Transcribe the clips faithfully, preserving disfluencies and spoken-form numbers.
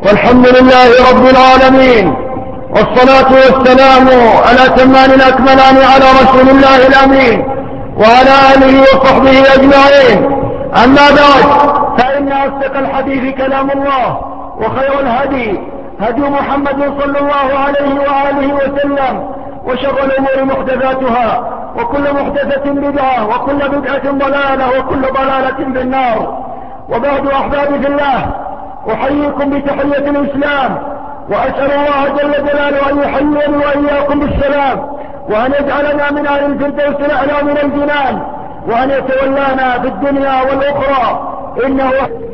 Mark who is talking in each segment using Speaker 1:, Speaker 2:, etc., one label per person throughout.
Speaker 1: والحمد لله رب العالمين، والصلاة والسلام على تمان الأكملان على رسول الله الأمين وعلى آله وصحبه أجمعين. أما بعد، فإن أصدق الحديث كلام الله، وخير الهدي هدي محمد صلى الله عليه وآله وسلم، وشر الأمور محدثاتها، وكل محدثة بدعة، وكل بدعة ضلالة، وكل ضلالة بالنار. وبعد أحبابي في الله، أحييكم بتحية الإسلام، وأسأل الله جل جلاله أن يحييني وإياكم بالسلام، وأن يجعلنا من أهل الفردوس الأعلى من الجنان، وأن يتولانا في الدنيا والأخرى. إنه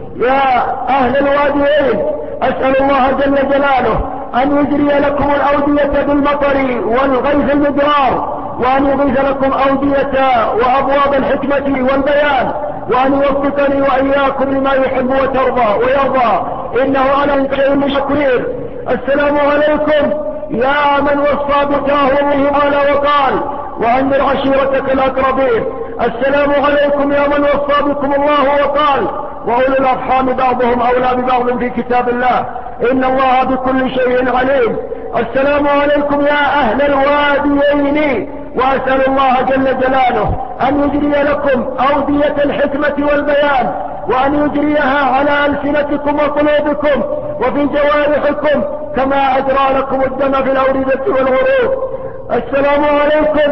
Speaker 1: يا أهل الواديين، أسأل الله جل جلاله أن يجري لكم الأودية بالمطر والغيث المدرار، وأن يغيث لكم أودية وأبواب الحكمة والبيان، وأن يوفقني وإياكم لما يحب وترضى ويرضى، إنه على كل شكرير. السلام عليكم يا من وصى بتاه الله قال وقال: وأنذر عشيرتك الأقربين. السلام عليكم يا من وصى بكم الله وقال: وأولو الأرحام بعضهم أولى ببعض في كتاب الله، إن الله بكل شيء عليم. السلام عليكم يا أهل الواديين، وأسأل الله جل جلاله أن يجري لكم أودية الحكمة والبيان، وأن يجريها على ألسنتكم وقلوبكم وفي جوارحكم كما أجرى لكم الدم في الأوردة والغروب. السلام عليكم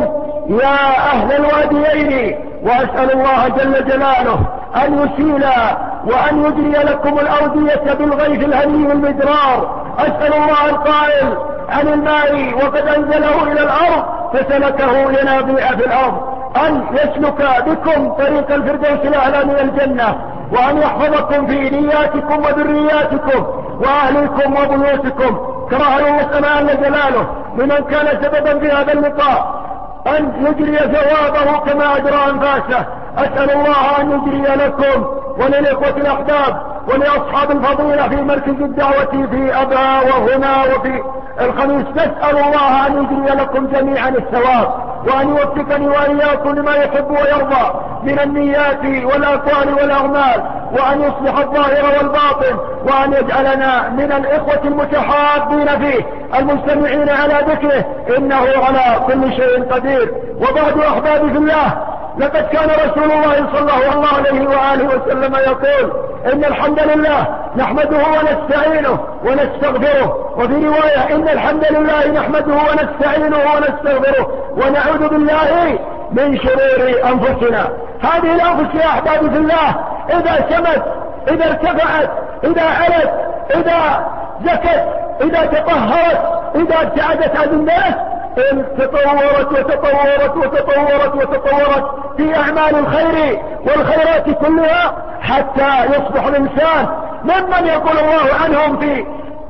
Speaker 1: يا أهل الواديين، وأسأل الله جل جلاله أن يسيل وأن يجري لكم الأودية بالغيث الهني المدرار. أسأل الله القائل عن الماء وقد أنزله إلى الأرض فسلكه ينابيع في الأرض، أن يسلك بكم طريق الفردوس الأعلى من الجنة، وأن يحفظكم في نياتكم وذرياتكم وأهلكم وبيوتكم، كما الله سبحانه جلاله لمن كان سببا في هذا اللقاء أن يجري ثوابه كما أجرى أنفاسه. أسأل الله أن يجري لكم وللإخوة الأحباب ولأصحاب الفضيلة في مركز الدعوة في أبا وهنا وفي الخميس، نسأل الله أن يجري لكم جميعا الثواب، وأن يوفقني وإياكم لما يحب ويرضى من النيات والأقوال والأعمال، وأن يصلح الظاهر والباطن، وأن يجعلنا من الإخوة المتحابين فيه المجتمعين على ذكره، إنه على كل شيء قدير. وبعد أحبابي في الله، لقد كان رسول الله صلى الله عليه وآله وسلم يقول: إن الحمد لله نحمده ونستعينه ونستغفره. وفي رواية: إن الحمد لله نحمده ونستعينه ونستغفره ونعوذ بالله من شرور أنفسنا. هذه الأنفس يا أحبابي في الله إذا سمت، إذا ارتفعت، إذا علت، إذا زكت، إذا تطهرت، إذا ابتعدت عن الناس، إن تطورت وتطورت وتطورت وتطورت في أعمال الخير والخيرات كلها، حتى يصبح الإنسان ممن يقول الله عنهم في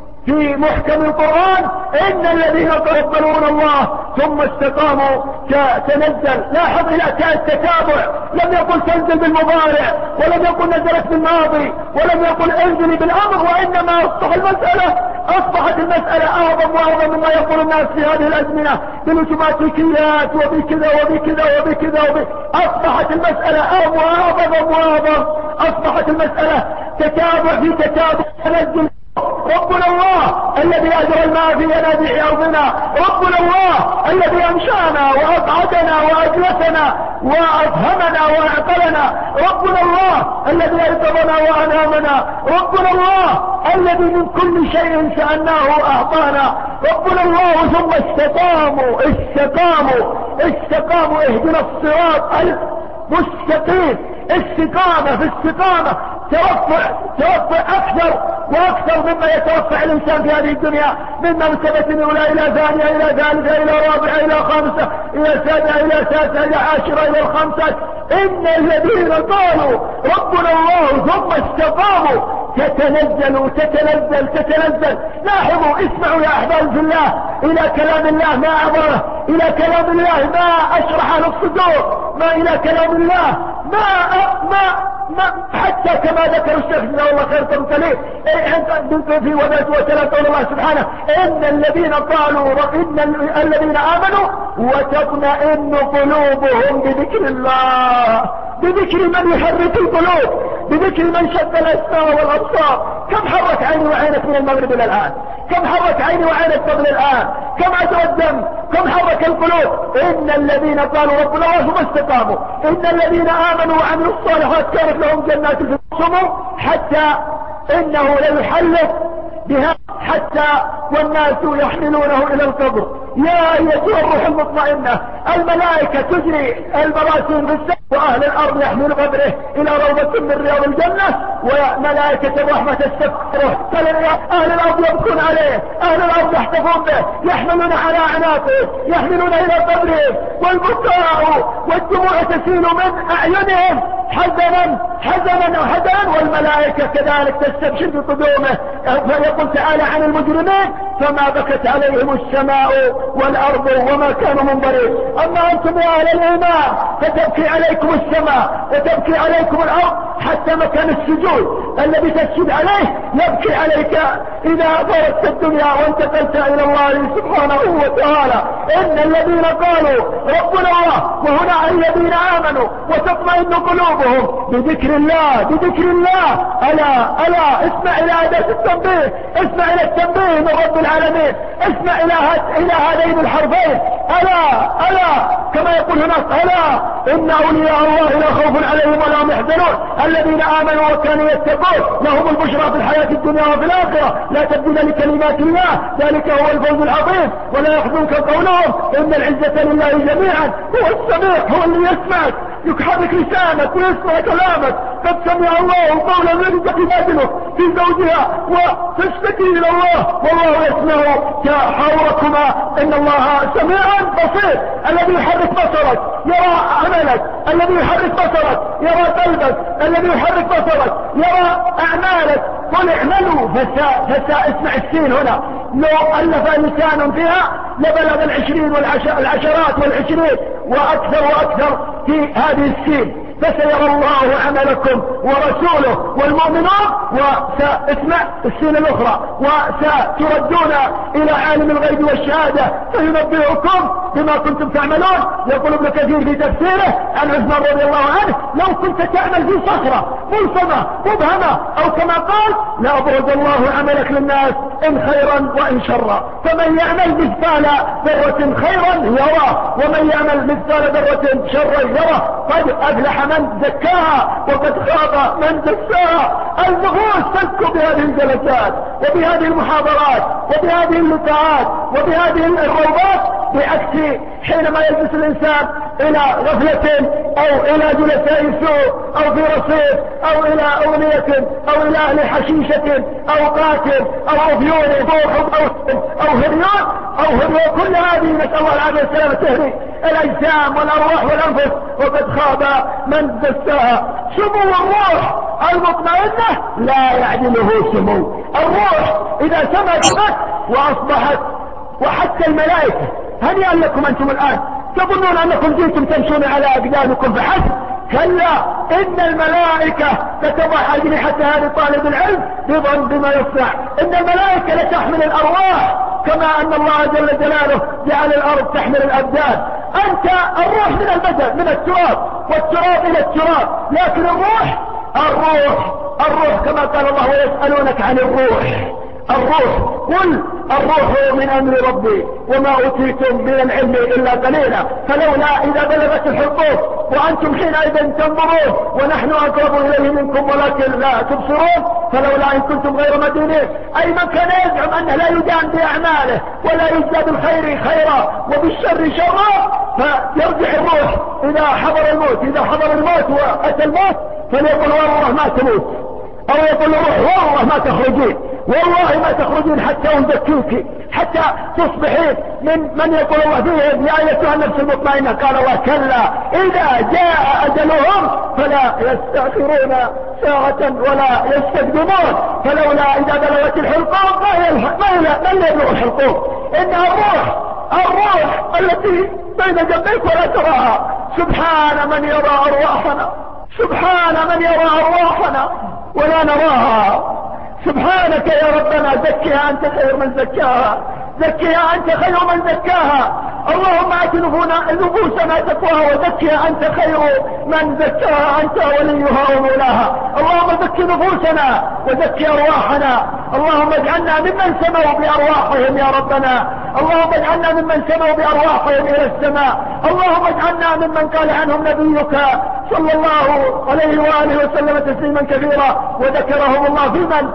Speaker 1: في محكم القرآن: إن الذين يقبلون الله ثم استقاموا تنزل. لاحظ إلى التتابع، لم يقل تنزل بالمضارع، ولم يقل نزلت بالماضي، ولم يقل انزل بالأمر، وإنما أصبح المسألة أصبحت المسألة أعظم وأعظم مما يقول الناس في هذه الأزمنة بالأوتوماتيكيات وبكذا وبكذا وبكذا وب... أصبحت المسألة أعظم وأعظم وأعظم، أصبحت المسألة تتابع في تتابع. تنزل ربنا الله الذي أجرى الماء في ينابيع أرضنا، ربنا الله الذي أنشأنا وأقعدنا وأجلسنا وأفهمنا وأعقلنا، ربنا الله الذي أيقظنا وأنامنا، ربنا الله الذي من كل شيء سألناه أعطانا، ربنا الله. ثم استقاموا استقاموا استقاموا اهدنا الصراط المستقيم. استقامة في استقامة، ترفع ترفع أكثر وأكثر مما يترفع الإنسان في هذه الدنيا، من مرتبة أولى إلى ثانية إلى ثالثة إلى رابعة إلى خامسة إلى سابعة إلى سادسة إلى عاشرة إلى الخامسة. إن الذين قالوا ربنا الله ثم استقاموا تتنزل تتنزل تتنزل. لاحظوا، اسمعوا يا أحباب في الله إلى كلام الله ما أعظمه، إلى كلام الله ما أشرح للصدور، ما إلى كلام الله ما ما ما حتى كما ذكر الشيخ جزاه الله خير تمثليه في وبات وثلاث قول الله سبحانه: إن الذين قالوا إن الذين آمنوا وتطمئن قلوبهم بذكر الله، بذكر من يحرك القلوب، بذكر من شد الأسماء والأبصار، كم حرك عيني وعينك من المغرب الى الان؟ كم حرك عيني وعينك قبل الان؟ كم عدوى الدم؟ كم حرك القلوب؟ ان الذين قالوا ربنا الله ثم استقاموا ان الذين امنوا وعملوا الصالحات كانت لهم جنات الفردوس حتى انه ليحلف بها حتى والناس يحملونه الى القبر. يا ايتها الروح المطمئنة الملائكة تجري المراسيل في السماء واهل الارض يحمل قبره الى روضة من رياض الجنة وملائكة الرحمة تستغفره. اهل الارض يبكون عليه اهل الارض يحتفون به يحملون على اعناقه يحملون الى قبره والبكاء والدموع تسيل من اعينهم حزنا حزنا وحزنا والملائكة كذلك تستبشر بقدومه. فيقول تعالى عن المجرمين فما بكت عليهم السماء والارض وما كانوا منظرين. اما انتم يا اهل الايمان فتبكي عليكم السماء وتبكي عليكم الارض حتى مكان السجود الذي تسجد عليه يبكي عليك اذا فرقت الدنيا وانتقلت الى الله سبحانه وتعالى. ان الذين قالوا ربنا الله وهنا الذين امنوا وتطمئن قلوبهم بذكر الله بذكر الله. الا الا اسمع الى اداة التنبيه اسمع الى التنبيه من رب العالمين اسمع الى الى هذين الحرفين الا الا كما يقول هناك الا ان اولياء الله لا خوف عليهم ولا هم يحزنون الذين امنوا وكانوا يتقون لهم البشرى في الحياة الدنيا وفي الاخرة لا تبديل لكلمات الله ذلك هو الفوز العظيم. ولا يحزنك قولهم ان العزة لله جميعا هو السميع هو اللي يسمعك يحرك لسانك ويسمع كلامك. قد سمع الله قول الذي تقبله في زوجها وتشتكي الى الله والله يسمع تحاوركما ان الله سميع بصير. الذي يحرك بصرك يرى عملك الذي يحرك بصرك يرى قلبك الذي يحرك بصرك يرى اعمالك. قل اعملوا فساء فساء اسمع السين هنا لو الف لسان فيها لبلغ العشرين والعشرات والعشرين واكثر واكثر في هذه السين. فسيرى الله عملكم ورسوله والمؤمنون وساسمع السين الاخرى وستردون الى عالم الغيب والشهادة فينبئكم بما كنتم تعملون. يقول ابن كثير في تفسيره عن عثمان رضي الله عنه لو كنت تعمل في صخرة ملصمة مبهمة او كما قال لأبرز الله عملك للناس ان خيرا وان شرا. فمن يعمل مثقال ذرة خيرا يرى ومن يعمل مثقال ذرة شرا يرى. قد افلح من زكاها وقد خاب من دساها. النفوس تزكو بهذه الجلسات وبهذه المحاضرات وبهذه اللقاءات وبهذه الروضات بعكس حينما يجلس الانسان الى غفلة او الى جلساء سوء او في رصيد او الى اغنية او الى اهل حشيشة او قاتل او افيون او او هريون او هريون. كل هذه نسأل الله العافية والسلامة تهري الاجسام والارواح والانفس وقد خاب من دساها. سمو الروح المطمئنة لا يعدله سمو. الروح اذا سمت واصبحت وحتى الملائكة هنيئا لكم انتم الان تظنون انكم جئتم تمشون على اقدامكم فحسب كلا ان الملائكة لتضع اجنحتها لطالب العلم رضا بما يصنع. ان الملائكة لتحمل الارواح كما ان الله جل جلاله جعل الارض تحمل الابدان. انت الروح من البدن من التراب والتراب الى التراب لكن الروح الروح الروح كما قال الله ويسألونك عن الروح الروح قل الروح من امر ربي وما اوتيتم من العلم الا قليلا. فلولا اذا بلغت الحلقوم وانتم حينئذ تنظرون ونحن اقرب اليه منكم ولكن لا تبصرون. فلولا ان كنتم غير مدينين اي من كان يزعم انه لا يدان باعماله ولا يجزى بالخير خيرا وبالشر شرا فيرجع الروح اذا حضر الموت اذا حضر الموت واتى الموت فليقول والله ما تموت او يقول الروح والله ما تخرجين والله ما تخرجين حتى نزكيك حتى تصبحين من من يقول الله فيهم يا ايتها النفس المطمئنة. قال الله كلا اذا جاء اجلهم فلا يستأخرون ساعة ولا يستقدمون. فلولا اذا بلغت الحلقوم ما يبلغ الحلقوم انها الروح الروح التي بين جنبيك ولا تراها. سبحان من يرى ارواحنا سبحان من يرى ارواحنا ولا نراها. سبحانك يا ربنا زكها انت خير من زكاها زكها انت خير من زكاها. اللهم آت نفوسنا تقواها وزكها أنت خير من زكاها أنت وليها ومولاها. اللهم زك نفوسنا وزكي أرواحنا. اللهم اجعلنا ممن سموا بأرواحهم يا ربنا. اللهم اجعلنا ممن سموا بأرواحهم إلى السماء. اللهم اجعلنا ممن قال عنهم نبيك صلى الله عليه وآله وسلم تسليما كثيرا وذكرهم الله في من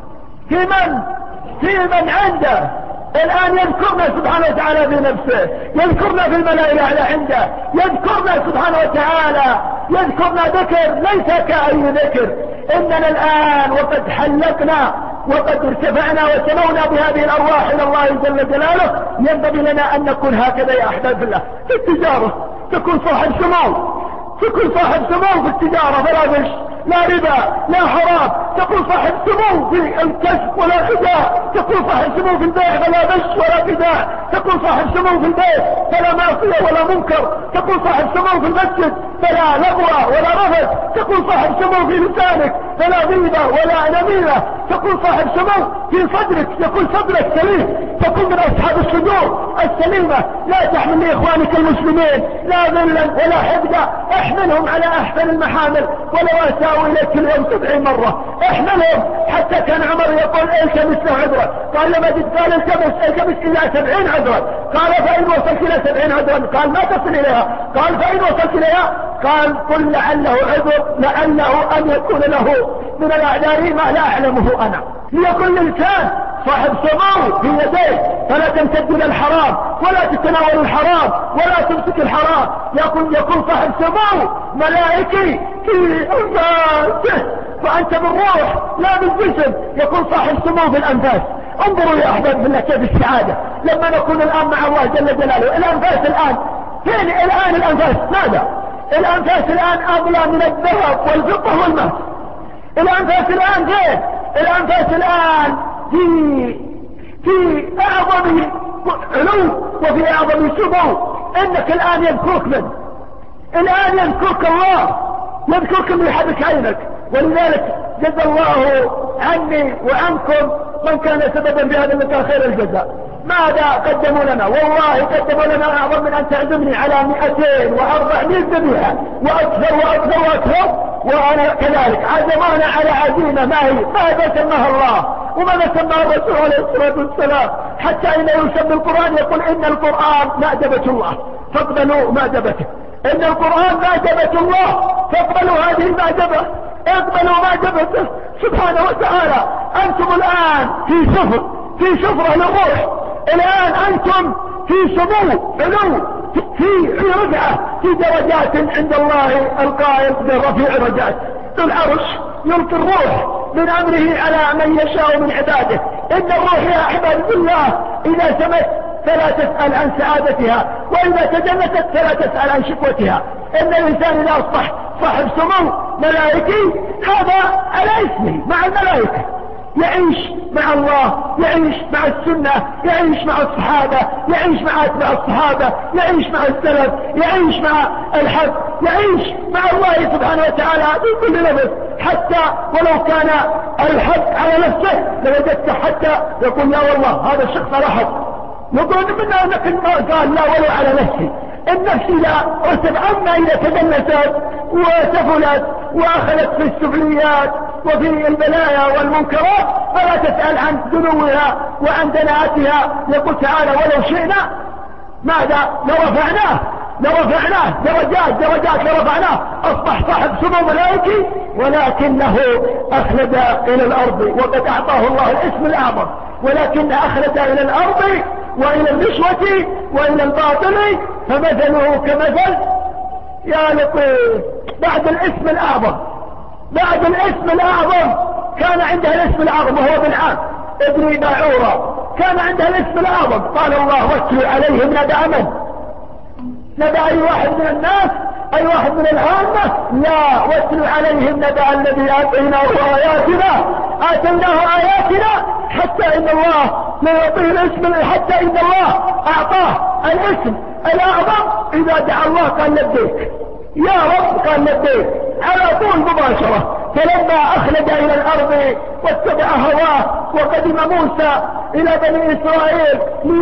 Speaker 1: في من في من عنده الآن يذكرنا سبحانه وتعالى في نفسه، يذكرنا في الملائكة الأعلى عنده، يذكرنا سبحانه وتعالى، يذكرنا ذكر ليس كأي ذكر. إننا الآن وقد حلقنا وقد ارتفعنا وسمونا بهذه الأرواح إلى الله جل جلاله. ينبغي لنا أن نكون هكذا يا أحباب الله في التجارة، تكون صاحب سمو، تكون صاحب سمو في التجارة، فلا غش لا ربا لا حرام، تكون صاحب سمو في الكسب ولا خداع، تكون صاحب سمو في البيع فلا غش ولا خداع، تكون صاحب سمو في البيت فلا معصية ولا منكر، تكون صاحب سمو في المسجد فلا لغوة ولا رفث، تكون صاحب سمو في لسانك فلا غيبة ولا نميمة، تكون صاحب سمو في صدرك، يكون صدرك سليم، تكون من أصحاب الصدور السليمة. لا تحمل لإخوانك المسلمين لا ذلا ولا حقدا، احملهم على أحسن المحامل، ولو أساءوا إليك اليوم سبعين مرة احملهم. حتى كان عمر يقول التمس له عذرا، قال لما جد قال التمس التمس إلى سبعين عذرا، قال فإن وصلت إلى سبعين عذرا، قال ما تصل إليها، قال فإن وصلت إليها، قال قل لعله عذر، لعله أن يكون له من الأعذار ما لا أعلمه أنا. ليكن الإنسان صاحب سمو في يديه، فلا تمتد إلى الحرام ولا تتناول الحرام ولا تمسك الحرام. يكون يكون صاحب سمو ملائكي في أنفاسه، فأنت بالروح لا بالجسم. يكون صاحب سمو في الأنفاس. انظروا يا أحباب بالله كيف السعادة لما نكون الآن مع الله جل جلاله. الأنفاس الآن فين؟ الآن الأنفاس ماذا؟ الأنفاس الآن أغلى من الذهب والفضة والماس. الأنفاس الآن فين؟ الأنفاس الآن في في أعظم علو وفي أعظم سمو. إنك الآن يذكرك من؟ الآن يذكرك الله، يذكرك من يحرك عينك. ولذلك جزا الله عني وعنكم من كان سببا في هذا اللقاء خير الجزاء. ماذا قدموا لنا؟ والله قدموا لنا أعظم من أن تعزمني على مئتين وأربعمائة ذبيحة وأكثر وأكثر وأكثر، وأنا كذلك عزمونا على عزيمة ما هي ماذا سماها الله وماذا سماها الرسول عليه الصلاة والسلام. حتى إنه يسمى القرآن يقول إن القرآن مأدبة الله فاقبلوا مأدبته، إن القرآن مأدبة الله فاقبلوا هذه المأدبة، اقبلوا مأدبته سبحانه وتعالى. أنتم الآن في سفر في سفرة للروح، الآن أنتم في سمو علو في رفعة في درجات عند الله القائل بالرفيع درجات. ذو العرش يلقي الروح من أمره على من يشاء من عباده. إن الروح يا عباد الله إذا سمت فلا تسأل عن سعادتها، وإذا تجنست فلا تسأل عن شكوتها. إن الإنسان إذا أصبح صاحب سمو ملائكي هذا على اسمه مع الملائكة، يعيش مع الله، يعيش مع السنة، يعيش مع الصحابة، يعيش مع أتباع الصحابة، يعيش مع السلف، يعيش مع الحق، يعيش مع الله سبحانه وتعالى بكل نفس. حتى ولو كان الحق على نفسه لوجدت حتى يقول يا والله هذا الشخص رحب، يقول منا لكن ما قال لا ولو على نفسي. النفس لا رتب عنا إذا تدنست وسفلت وأخذت في السفليات وفي البلايا والمنكرات فلا تسأل عن دنوها وعن دناءتها. يقول تعالى ولو شئنا ماذا لرفعناه لرفعناه درجات درجات لرفعناه. أصبح صاحب سمو ملائكي ولكنه أخلد إلى الأرض، وقد أعطاه الله الاسم الأعظم، ولكن أخلد إلى الأرض وإلى الرشوة وإلى الباطل فمثله كمثل يا لطيف. بعد الاسم الأعظم بعد الاسم الأعظم كان عندها الاسم الأعظم وهو بالعام ابن باعورة، كان عندها الاسم الأعظم. قال الله واتل عليهم نبأ من؟ نبأ أي واحد من الناس؟ أي واحد من العامة؟ لا، واتل عليهم نبأ الذي آتيناه آياتنا آتيناه آياتنا حتى إن الله لا يعطيه الاسم، حتى إن الله أعطاه الاسم الأعظم. إذا دعا الله قال لبيك يا رب، قال لبيك على طول مباشرة. فلما أخلد إلى الأرض واتبع هواه وقدم موسى إلى بني إسرائيل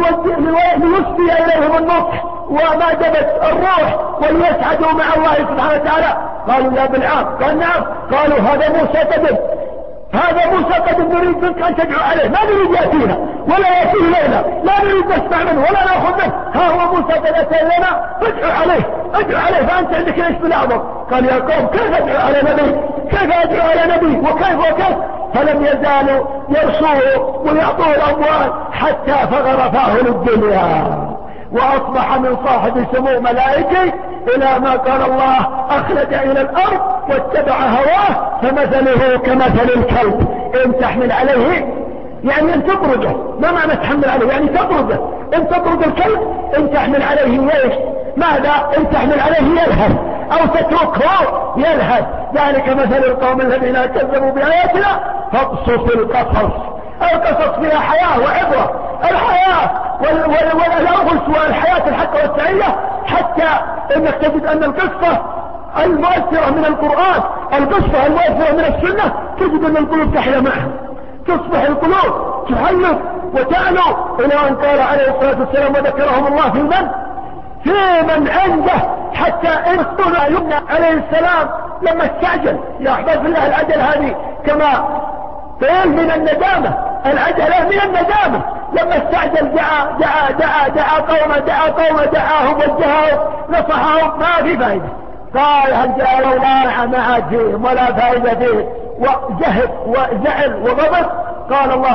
Speaker 1: ليسدي إليهم النصح ومادبة الروح وليسعدوا مع الله سبحانه وتعالى، قالوا لا بالعام، قال نعم، قالوا هذا موسى قدم، هذا موسى قدم، نريد منك أن تدعو عليه، ما نريد يأتينا ولا يأتيه لنا، لا نريد نسمع منه ولا نأخذ منه، ها هو موسى قد أتى لنا، فادعو عليه، ادعو عليه، فأنت عندك ليش بالأعظم؟ قال يا قوم كيف أدعو على نبي، كيف أدعو على نبي وكيف وكيف؟ فلم يزالوا يرسوه ويعطوه الأموال حتى فغرفاه للدنيا وأصبح من صاحب سمو ملائكي إلى ما قال الله أخلد إلى الأرض واتبع هواه فمثله كمثل الكلب إن تحمل عليه، يعني إن تطرده، ما معنى تحمل عليه؟ يعني تطرده، إن تطرد الكلب إن تحمل عليه ليش؟ ماذا؟ إن تحمل عليه يلهث أو تتركه يلهث، ذلك مثل القوم الذين كذبوا بآياتنا فاقصص القصص. القصص فيها حياة وعبرة، الحياة والأنفس والحياة الحق والسعيدة، حتى انك تجد ان القصة المؤثرة من القرآن، القصة المؤثرة من السنة، تجد ان القلوب تحيا معها، تصبح القلوب تحلق وتعلو، الى ان قال عليه الصلاة والسلام وذكرهم الله في من في من عنده، حتى ان اختنا يمنى عليه السلام لما استعجل، يا احباب الله العجل هذه كما قيل من الندامة، العجلة من الندامة، لما استعجل دعا دعا دعا دعا قومه دعا قومه دعاهم وجههم نصحهم، ما في فائدة، قال هل جاء لولا ما عاد فيهم ولا فائدة فيه، وجهد وزعل وغضب، قال الله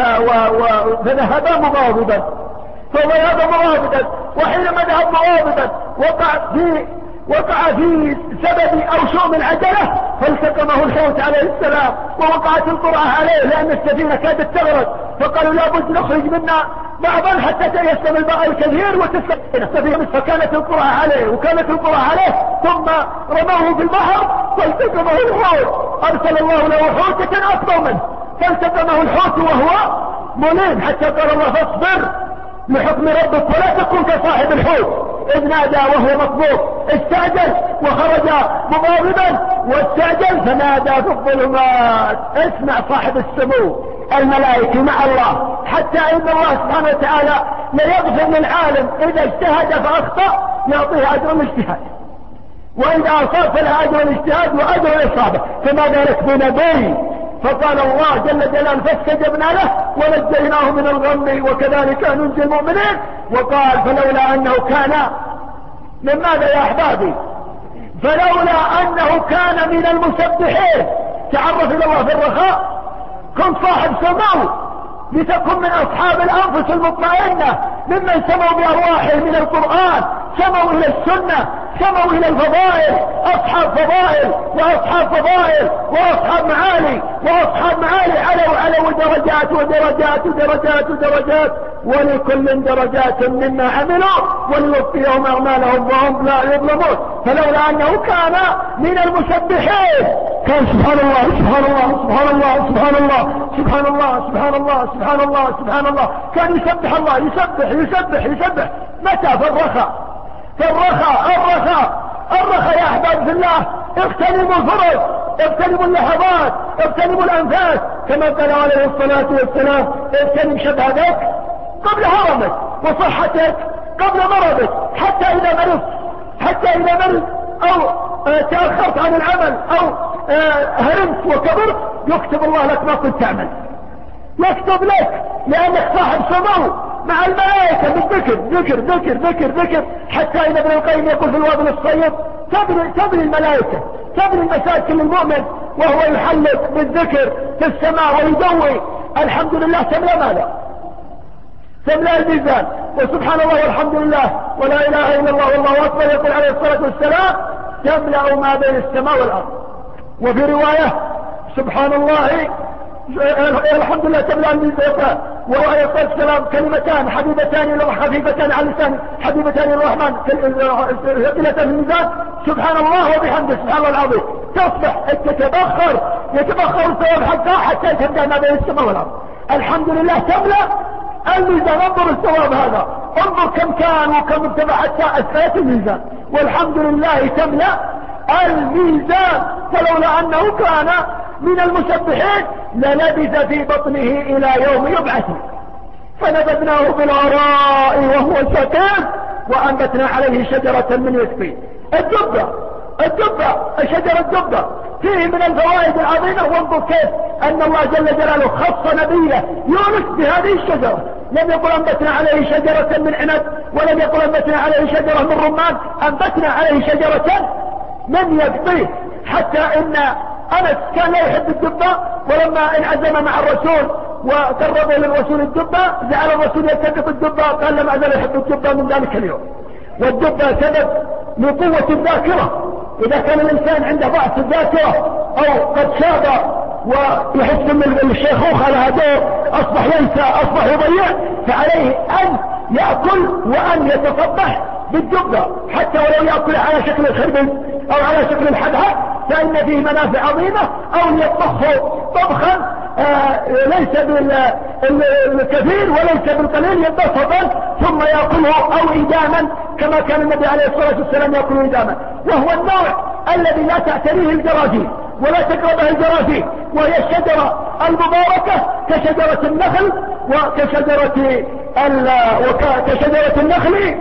Speaker 1: فذهب مغاضبا، فذهب مغاضبا، وحينما ذهب مغاضبا وقع في وقع في سبب او شؤم العجلة فالتقمه الحوت عليه السلام ووقعت القرعة عليه لان السفينة كادت تغرق، فقالوا لابد نخرج منا بعضا حتى يسلم الماء الكثير وتسلم السفينة، فكانت القرعة عليه وكانت القرعة عليه، ثم رموه في البحر فالتقمه الحوت، ارسل الله له حوتة اكبر منه فالتقمه الحوت وهو مليم، حتى قال الله فاصبر لحكم ربك ولا تكن كصاحب الحوت إذ نادى وهو مطبوط، استعجل وخرج مغاضبا واستعجل فنادى في الظلمات. اسمع صاحب السمو الملائكة مع الله، حتى ان الله سبحانه وتعالى لا يغفر للعالم اذا اجتهد فاخطأ يعطيه اجر الاجتهاد، واذا اصاب فله اجر الاجتهاد واجر الاصابة، فما ذلك بنبي؟ فقال الله جل جلاله فاستجبنا له ونجيناه من الغم وكذلك ننجي المؤمنين، وقال فلولا انه كان من ماذا يا احبابي؟ فلولا انه كان من المسبحين، تعرف الى الله في الرخاء، كن صاحب سمو لتكن من اصحاب الانفس المطمئنة ممن سموا بارواحهم من القرآن، سموا الى السنة، سموا الى الفضائل، اصحاب فضائل واصحاب فضائل واصحاب معالي واصحاب معالي، علوا علوا درجات ودرجات ودرجات ودرجات، ولكل درجات مما عملوا وليوفيهم اعمالهم وهم لا يظلمون. فلولا انه كان من المسبحين، كان سبحان الله سبحان الله سبحان الله سبحان الله سبحان الله سبحان الله سبحان الله سبحان الله، كان يسبح الله، يسبح يسبح يسبح. متى؟ في الرخاء، في الرخاء الرخاء الرخاء يا احباب في الله، اغتنموا الفرص، اغتنموا اللحظات، اغتنموا الانفاس، كما قال عليه الصلاة والسلام اغتنم شبابك قبل هرمك وصحتك قبل مرضك، حتى اذا مرضت حتى اذا مرضت او اه تأخرت عن العمل او اه هرمت وكبرت، يكتب الله لك ما كنت تعمل، يكتب لك لانك صاحب سمو مع الملائكة بالذكر، ذكر ذكر ذكر ذكر، حتى ان ابن القيم يقول في الوابل الصيب تبني, تبني الملائكة، تبني المساكن للمؤمن وهو يحلق بالذكر في السماء ويدوي، الحمد لله تملأ ماذا؟ تملأ الميزان، وسبحان الله والحمد لله ولا اله الا الله والله اكبر، يقول عليه الصلاة والسلام تملأ ما بين السماء والارض. وفي رواية سبحان الله الحمد لله تملأ الميزان، وعليه الصلاة والسلام كلمتان حبيبتان خفيفتان على اللسان حبيبتان للرحمن ثقيلتان في الميزان، سبحان الله وبحمده سبحان الله العظيم، تصبح تتبخر يتبخر الثواب حقها حتى تبدأ ما بين السماء والارض. الحمد لله تملأ الميزان، انظر الثواب هذا، انظر كم كان وكم ارتفع حتى اسفلت الميزان، والحمد لله تملأ الميزان. ولولا أنه كان من المسبحين للبث في بطنه إلى يوم يبعث. فنبذناه بالعراء وهو سقيم وأنبتنا عليه شجرة من يسقين. الدبة الدبة شجرة الدبة فيه من الفوائد العظيمة. وانظر كيف أن الله جل جلاله خص نبيه يونس بهذه الشجرة. لم يقل أنبتنا عليه شجرة من عنب، ولم يقل أنبتنا عليه شجرة من رمان، أنبتنا عليه شجرة من يقطين. حتى إن أنس كان لا يحب الدبة، ولما انعزم مع الرسول وقرب للرسول الدبة جعل الرسول يلتقط الدبة، قال لم أزل يحب الدبة من ذلك اليوم. والدبة سبب لقوة الذاكرة. إذا كان الإنسان عنده ضعف الذاكرة أو قد شاب ويحس من الشيخوخة لها دور، أصبح ينسى، أصبح يضيع، فعليه أن يأكل وأن يتصبح بالدبة، حتى ولو يأكل على شكل الخربز أو على شكل الحبهة، فإن فيه منافع عظيمة. أو يطبخه طبخا آه ليس بالكثير وليس بالقليل، يطبخه ثم يأكله أو إداما كما كان النبي عليه الصلاة والسلام يأكله إداما. وهو النوع الذي لا تعتريه الجراثيم ولا تقربه الجراثيم، وهي الشجرة المباركة كشجرة النخل وكشجرة وكشجرة النخل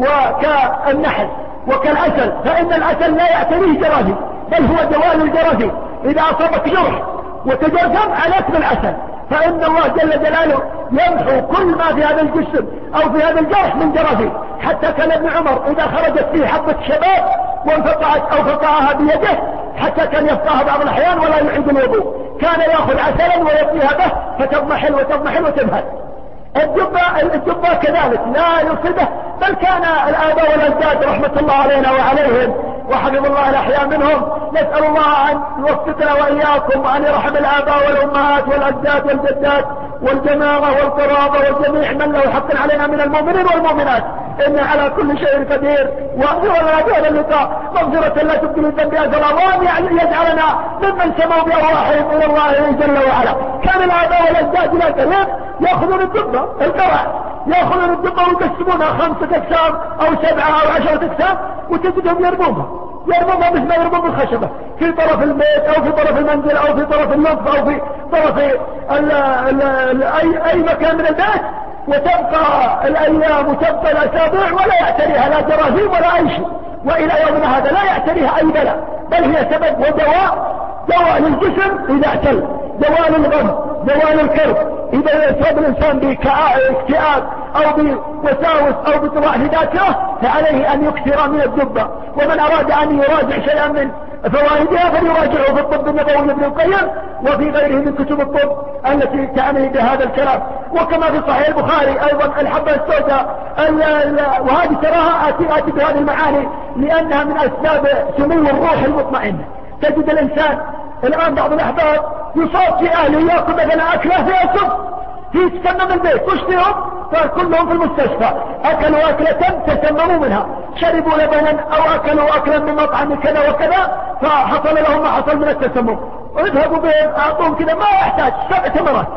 Speaker 1: وكالنحل وكالعسل. فإن العسل لا يعتريه جراثيم، بل هو دوال الجراثيم. إذا أصابك جرح وتجرثم عليك بالعسل، فإن الله جل جلاله يمحو كل ما في هذا الجسم أو في هذا الجرح من جراثيم. حتى كان ابن عمر إذا خرجت فيه حبة شباب وانفقعت أو فقعها بيده، حتى كان يفقعها بعض الأحيان ولا يعيد الوضوء، كان يأخذ عسلا ويطفيها به فتضمحل وتضمحل وتمهل. الدبة الدبة كذلك لا يصيبه، بل كان الآباء والأجداد رحمة الله علينا وعليهم وحفظ الله الأحياء منهم. نسأل الله أن يوفقنا وإياكم وأن يرحم الآباء والأمهات والأجداد والجدات والجماعة والقرابة والجميع من له حق علينا من المؤمنين والمؤمنات، إن على كل شيء قدير. وأخيرا بهذا اللقاء مغفرة لا تبدل الذنب أجل الله، يجعلنا ممن سموا بأرواحهم إلى الله جل وعلا. كان الآباء والأجداد لا كريم يأخذون الدبة القرع، يأخذون الدبة ويقسمونها خمسة أقسام أو سبعة أو عشرة أقسام، وتجدهم يرمونها يرمونها مثل ما يرمون الخشبة في طرف البيت أو في طرف المنزل أو في طرف اللطف أو في طرف ال ال ال أي, أي مكان من البيت، وتبقى الأيام وتبقى الأسابيع ولا يعتريها لا جراثيم ولا أي شيء. وإلى يومنا هذا لا يعتريها أي بلاء، بل هي سبب ودواء دواء للجسم إذا اعتل، دواء للغم، دواء للكرب. إذا يصاب الإنسان باكتئاب أو بوساوس أو بضعف ذاكرة فعليه أن يكثر من الدبة. ومن أراد أن يراجع شيئا من فوائدها فليراجعه في الطب النبوي لابن القيم وفي غيره من كتب الطب التي تعني بهذا الكلام. وكما في صحيح البخاري أيضا الحبة السوداء، وهذه تراها آتي آتي بهذه المعاني لأنها من أسباب سمو الروح المطمئنة. تجد الإنسان الآن بعض الأحباب يصاب في أهله يأكل مثلا أكله فيأسف في تسمم البيت، وش فيهم؟ فكلهم في المستشفى أكلوا أكلة تسمموا منها، شربوا لبنا أو أكلوا أكلا من مطعم كذا وكذا فحصل لهم ما حصل من التسمم، ويذهبوا بهم أعطوهم كذا ما يحتاج سبع تمرات.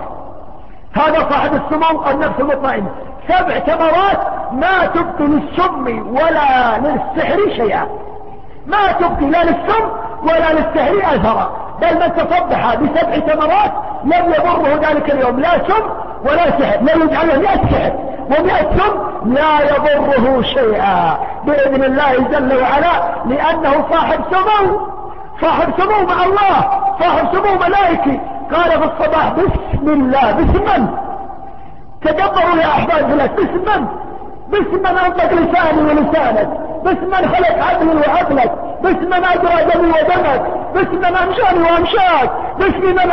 Speaker 1: هذا صاحب السموم النفس المطمئنة، سبع تمرات ما تبقي للسم ولا للسحر شيئا، ما تبقي لا للسم ولا للسحر أثرا، بل من تصبح بسبع تمرات لم يضره ذلك اليوم لا سم ولا سحر، لا يجعله مئة سحر ومئة سم لا يضره شيئا بإذن الله جل وعلا، لأنه صاحب سمو، صاحب سمو مع الله، صاحب سمو ملائكي. قال في الصباح بسم الله، بسم من؟ تدبروا يا أحباب الله، بسم من؟ بسم من أنطق لساني ولسانك، بسم من خلق عقلي وعقلك، بسم من أجرى دمي ودمك، بسم من أمشاني وأمشاك، بسم من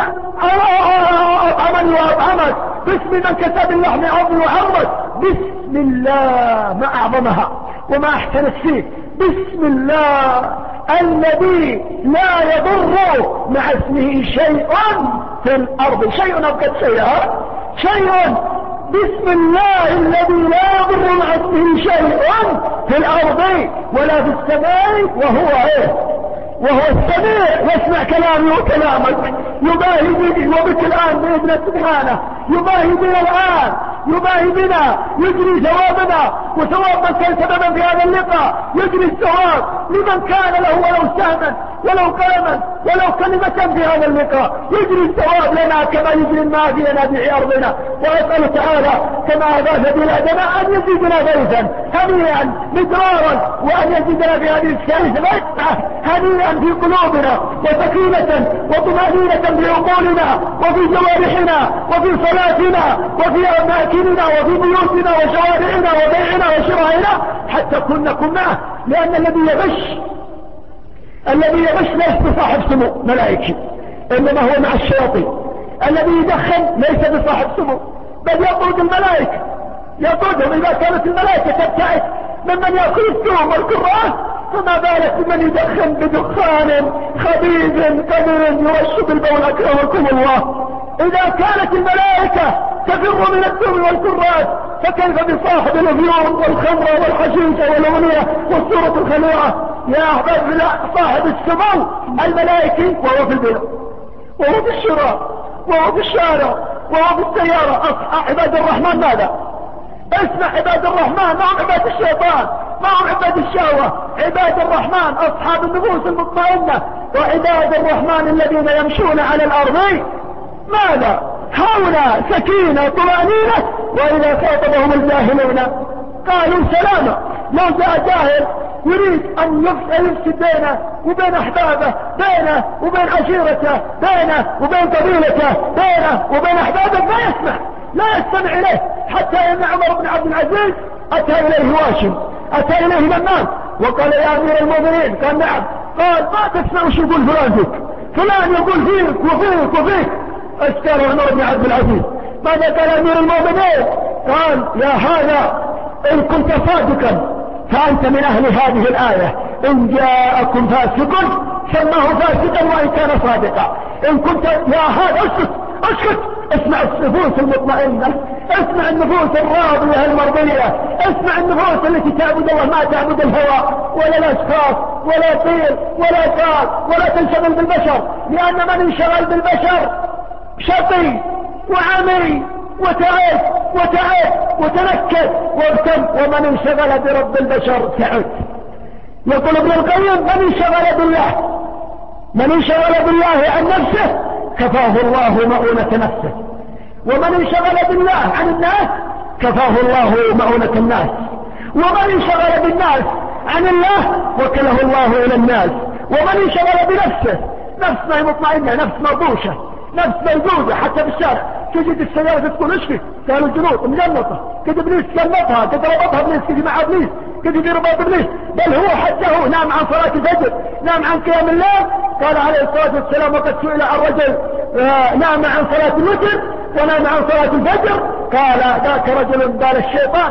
Speaker 1: أطعمني وأطعمك، بسم من كسب اللحم عظمي وعظمك. بسم الله ما أعظمها وما أحسن الشيء. بسم الله الذي لا يضر مع اسمه شيء في الأرض، شيء أبقى شيئا شيء. بسم الله الذي لا يضر مع اسمه شيء في الأرض ولا في السماء وهو ايه وهو السميع، يسمع كلامي وكلامك، يباهي بي وبك الآن بإذن سبحانه، يباهي بنا الآن، يباهي بنا، يجري ثوابنا وثواب من كان سببا في هذا اللقاء، يجري الثواب لمن كان له ولو سهما ولو قلما ولو كلمة في هذا اللقاء يجري الثواب لنا كما يجري الماء في ينابيع أرضنا. وأسأل تعالى كما أغاث بلادنا أن يزيدنا غيثا هنيئا مدرارا، وأن يزيدنا في هذه الشمس غيثا هنيئا في قلوبنا وسكينة وطمأنينة في عقولنا وفي جوارحنا وفي صلاتنا وفي أماكننا وفي بيوتنا وشوارعنا وبيعنا وشرائنا حتى كنا كنا. لأن الذي يغش الذي يغش ليس بصاحب سمو ملائكي، إنما هو مع الشياطين. الذي يدخن ليس بصاحب سمو، بل يطرد الملائكة، يطردهم. إذا كانت الملائكة تبتعد ممن يأكل السوم والكرات، فما بالك بمن يدخن بدخان خبيث كبير يرش بالبول أكرمكم الله. إذا كانت الملائكة تفر من السوم والكرات، فكيف بصاحب الافيون والخمر والحشيش والأغنية والصورة الخليعة؟ يا أحباب لا، صاحب السمو الملائكي وهو في البيت وهو في الشراء وهو في الشارع وهو في السيارة. عباد الرحمن ماذا؟ اسمع، عباد الرحمن ما هم عباد الشيطان، ما هم عباد الشهوة. عباد الرحمن أصحاب النفوس المطمئنة، وعباد الرحمن الذين يمشون على الأرض ماذا؟ هؤلاء سكينة طمأنينة، وإذا خاطبهم الجاهلون قالوا سلاما. لو جاء جاهل يريد أن يفسد بينه وبين أحبابه، بينه وبين عشيرته، بينه وبين قبيلته، بينه وبين أحبابه، ما يسمع، لا يستمع إليه. حتى إن عمر بن عبد العزيز أتى إليه واشم، أتى إليه منام وقال يا أمير المؤمنين. قال نعم. قال ما تسمع وش يقول فلان فيك، فلان يقول فيك وفيك وفيك. أشكال عمر بن عبد العزيز. ماذا قال أمير المؤمنين؟ قال يا هذا إن كنت صادقا فأنت من أهل هذه الآية، إن جاءكم فاسق سماه فاسقا وإن كان صادقا. إن كنت يا هذا اسكت اسكت، اسمع النفوس المطمئنة، اسمع النفوس الراضية المرضية، اسمع النفوس التي تعبد الله ما تعبد الهوى ولا الأشخاص ولا طير ولا قال ولا تنشغل بالبشر. لأن من انشغل بالبشر شقي وعمي وتعب وتعب وتنكد وابتم، ومن انشغل برب البشر سعد. يقول ابن القيم من انشغل بالله من انشغل بالله عن نفسه كفاه الله مؤونة نفسه، ومن انشغل بالله عن الناس كفاه الله مؤونة الناس، ومن انشغل بالناس عن الله وكله الله إلى الناس، ومن انشغل بنفسه نفس ما هي مطمئنة، نفس مرضوشة، نفس موجودة. حتى في الشارع تجد السيارة تقول اشفي، قالوا الجنود مجنطة، كده ابليس جنطها، كده ربطها ابليس، كده مع ابليس، كده في رباط ابليس. بل هو حتى هو نام عن صلاة الفجر، نام عن قيام الليل. قال عليه الصلاة والسلام وقد سئل عن رجل نام عن صلاة الوتر ونام عن صلاة الفجر، قال ذاك رجل بال الشيطان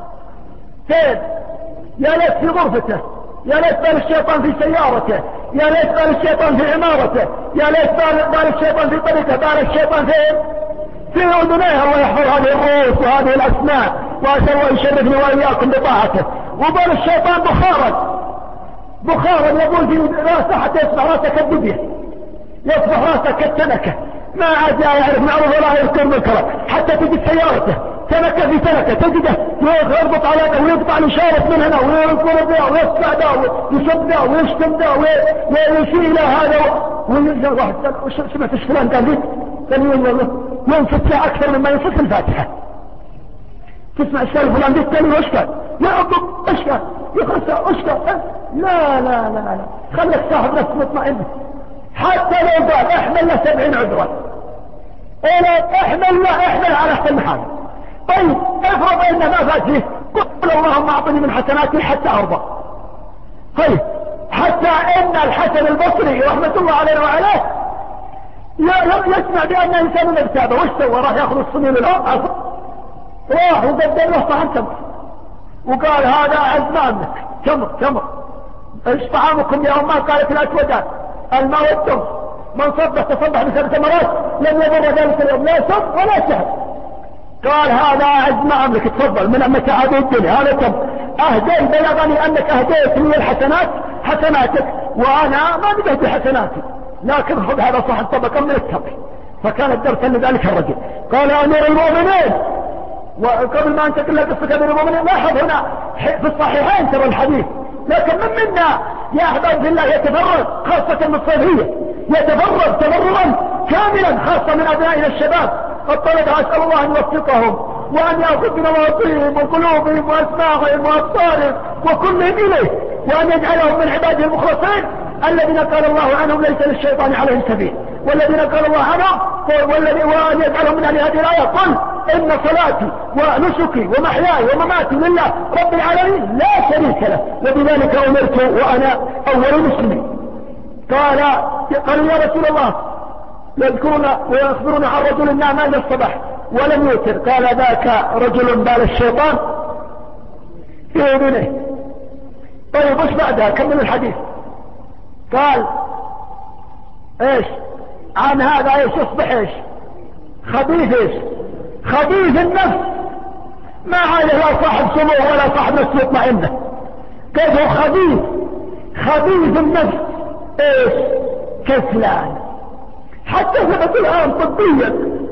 Speaker 1: فين؟ يا ليت في غرفته، يا ليت بال الشيطان في سيارته، يا ليت بال الشيطان في عمارته، يا ليت بال الشيطان في طريقه، بال الشيطان فين؟ في أذنيه. الله يحفظ هذه الرؤوس وهذه الأسماء، وأسأل الله يشرفني وإياكم بطاعته. وبال الشيطان بخارا بخارا يقول في راسه حتى يصبح راسه كالدبية، يصبح راسه كالتنكة، ما عاد يعرف معروف ولا يذكر منكره. حتى تجد سيارته تنكة في تنكة، تجده يربط على ده ويقطع الإشارة من هنا ويذكر ده ويسمع ده ويشب ده ويشتم ده ويشيل هذا وينزل. واحد سمعت ايش فلان قال لي؟ قال لي والله ينفت أكثر مما ينفت الفاتحة. تسمع الشيء فلان دي الثاني وش قال؟ يعقب ايش قال؟ يخسر ايش قال؟ لا لا لا لا، خلك صاحب نفس مطمئن. حتى لو قال احمل له سبعين عذرا، الا احمل له احمل على احسن محال. طيب افرض ان ما فات فيه، قل اللهم اعطني من حسناتي حتى ارضى. طيب حتى ان الحسن البصري رحمة الله عليه وعليه يسمع بان انسان مبتابه، وش سوى؟ راح ياخذ الصميم الارض، راح وقدم له طعام تمر وقال هذا عزمان منك، تمر تمر. ايش طعامكم يا امه؟ قالت الاسودان الماء والتمر، من صبح تصبح بسبع تمرات لم يضر ذلك اليوم لا سم ولا شهد. قال هذا عز ما املك، تفضل من متى هذه الدنيا، هذا تمر. اهديت بلغني انك اهديت لي الحسنات حسناتك وانا ما بديت حسناتي، لكن خذ هذا صاحب طبقا من التمر. فكان الدرس لذلك الرجل. قال امير المؤمنين، وقبل ما انتقل لقصة امير المؤمنين لاحظ هنا في الصحيحين ترى الحديث، لكن من منا يا أحباب في الله يتفرغ خاصة من الصيفية، يتفرغ تفرغا كاملا خاصة من أبنائنا الشباب الطلبة. أسأل الله أن يوفقهم وأن يأخذ بنواصيهم وقلوبهم وأسماعهم وأبصارهم وكلهم إليه، وأن يجعلهم من عباده المخلصين الذين قال الله عنهم ليس للشيطان عليهم سبيل، والذين قال الله عنهم وأن يجعلهم من أهل هذه الآية. قل إن صلاتي ونسكي ومحياي ومماتي لله رب العالمين لا شريك له وبذلك أمرت وأنا أول المسلمين. قال قالوا يا رسول الله يذكرنا ويخبرنا عن رجل نام عند الصباح ولم يوتر، قال ذاك رجل بال الشيطان في اذنه. طيب وش بعدها؟ كمل الحديث. قال ايش عن هذا؟ ايش يصبح ايش؟ خبيث ايش؟ خبيث النفس، ما عاد لا صاحب سموه ولا صاحب نفس يطمئنه. كيف هو خبيث؟ خبيث النفس ايش؟ كسلان. حتى ثبت الآن طبيا،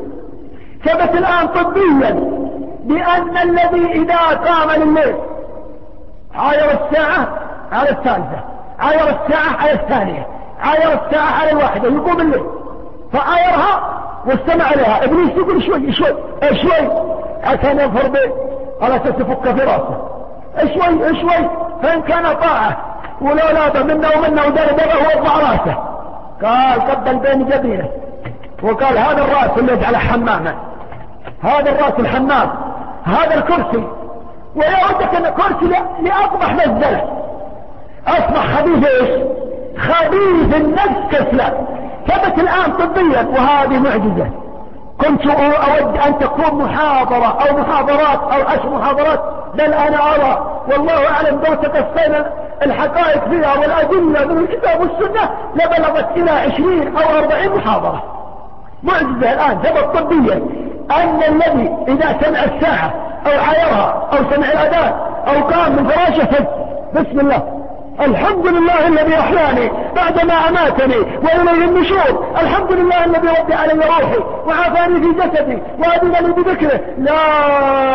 Speaker 1: ثبت الآن طبيا بأن الذي إذا قام لليل عاير الساعة على الثالثة، عاير الساعة على الثانية، عاير الساعة على الواحدة، يقوم الليل فعايرها واستمع لها. ابليس يقول شوي شوي شوي عشان يظهر به على أساس تفك في راسه، شوي شوي، فإن كان طاعة ولو لابا منا ومنا ودار دبه ووضع راسه. قال قبل بين جبينه وقال هذا الرأس اللي يجعله حماما، هذا الرأس الحمام، هذا الكرسي، ويعودك ان كرسي لأقبح نزله. اصبح خبيث ايش؟ خبيث النفس كسلا. ثبت الآن طبيا وهذه معجزة. كنت أود أن تكون محاضرة أو محاضرات أو عشر محاضرات، بل أنا أرى والله أعلم لو تقصينا الحقائق فيها والأدلة من الكتاب والسنة لبلغت إلى عشرين أو أربعين محاضرة. معجزة الآن ثبت طبيا أن الذي إذا سمع الساعة أو عايرها أو سمع الأذان أو قام من فراشه بسم الله الحمد لله الذي أحياني بعدما أماتني وإليه النشور، الحمد لله الذي رد علي روحي وعافاني في جسدي وأذن لي بذكره، لا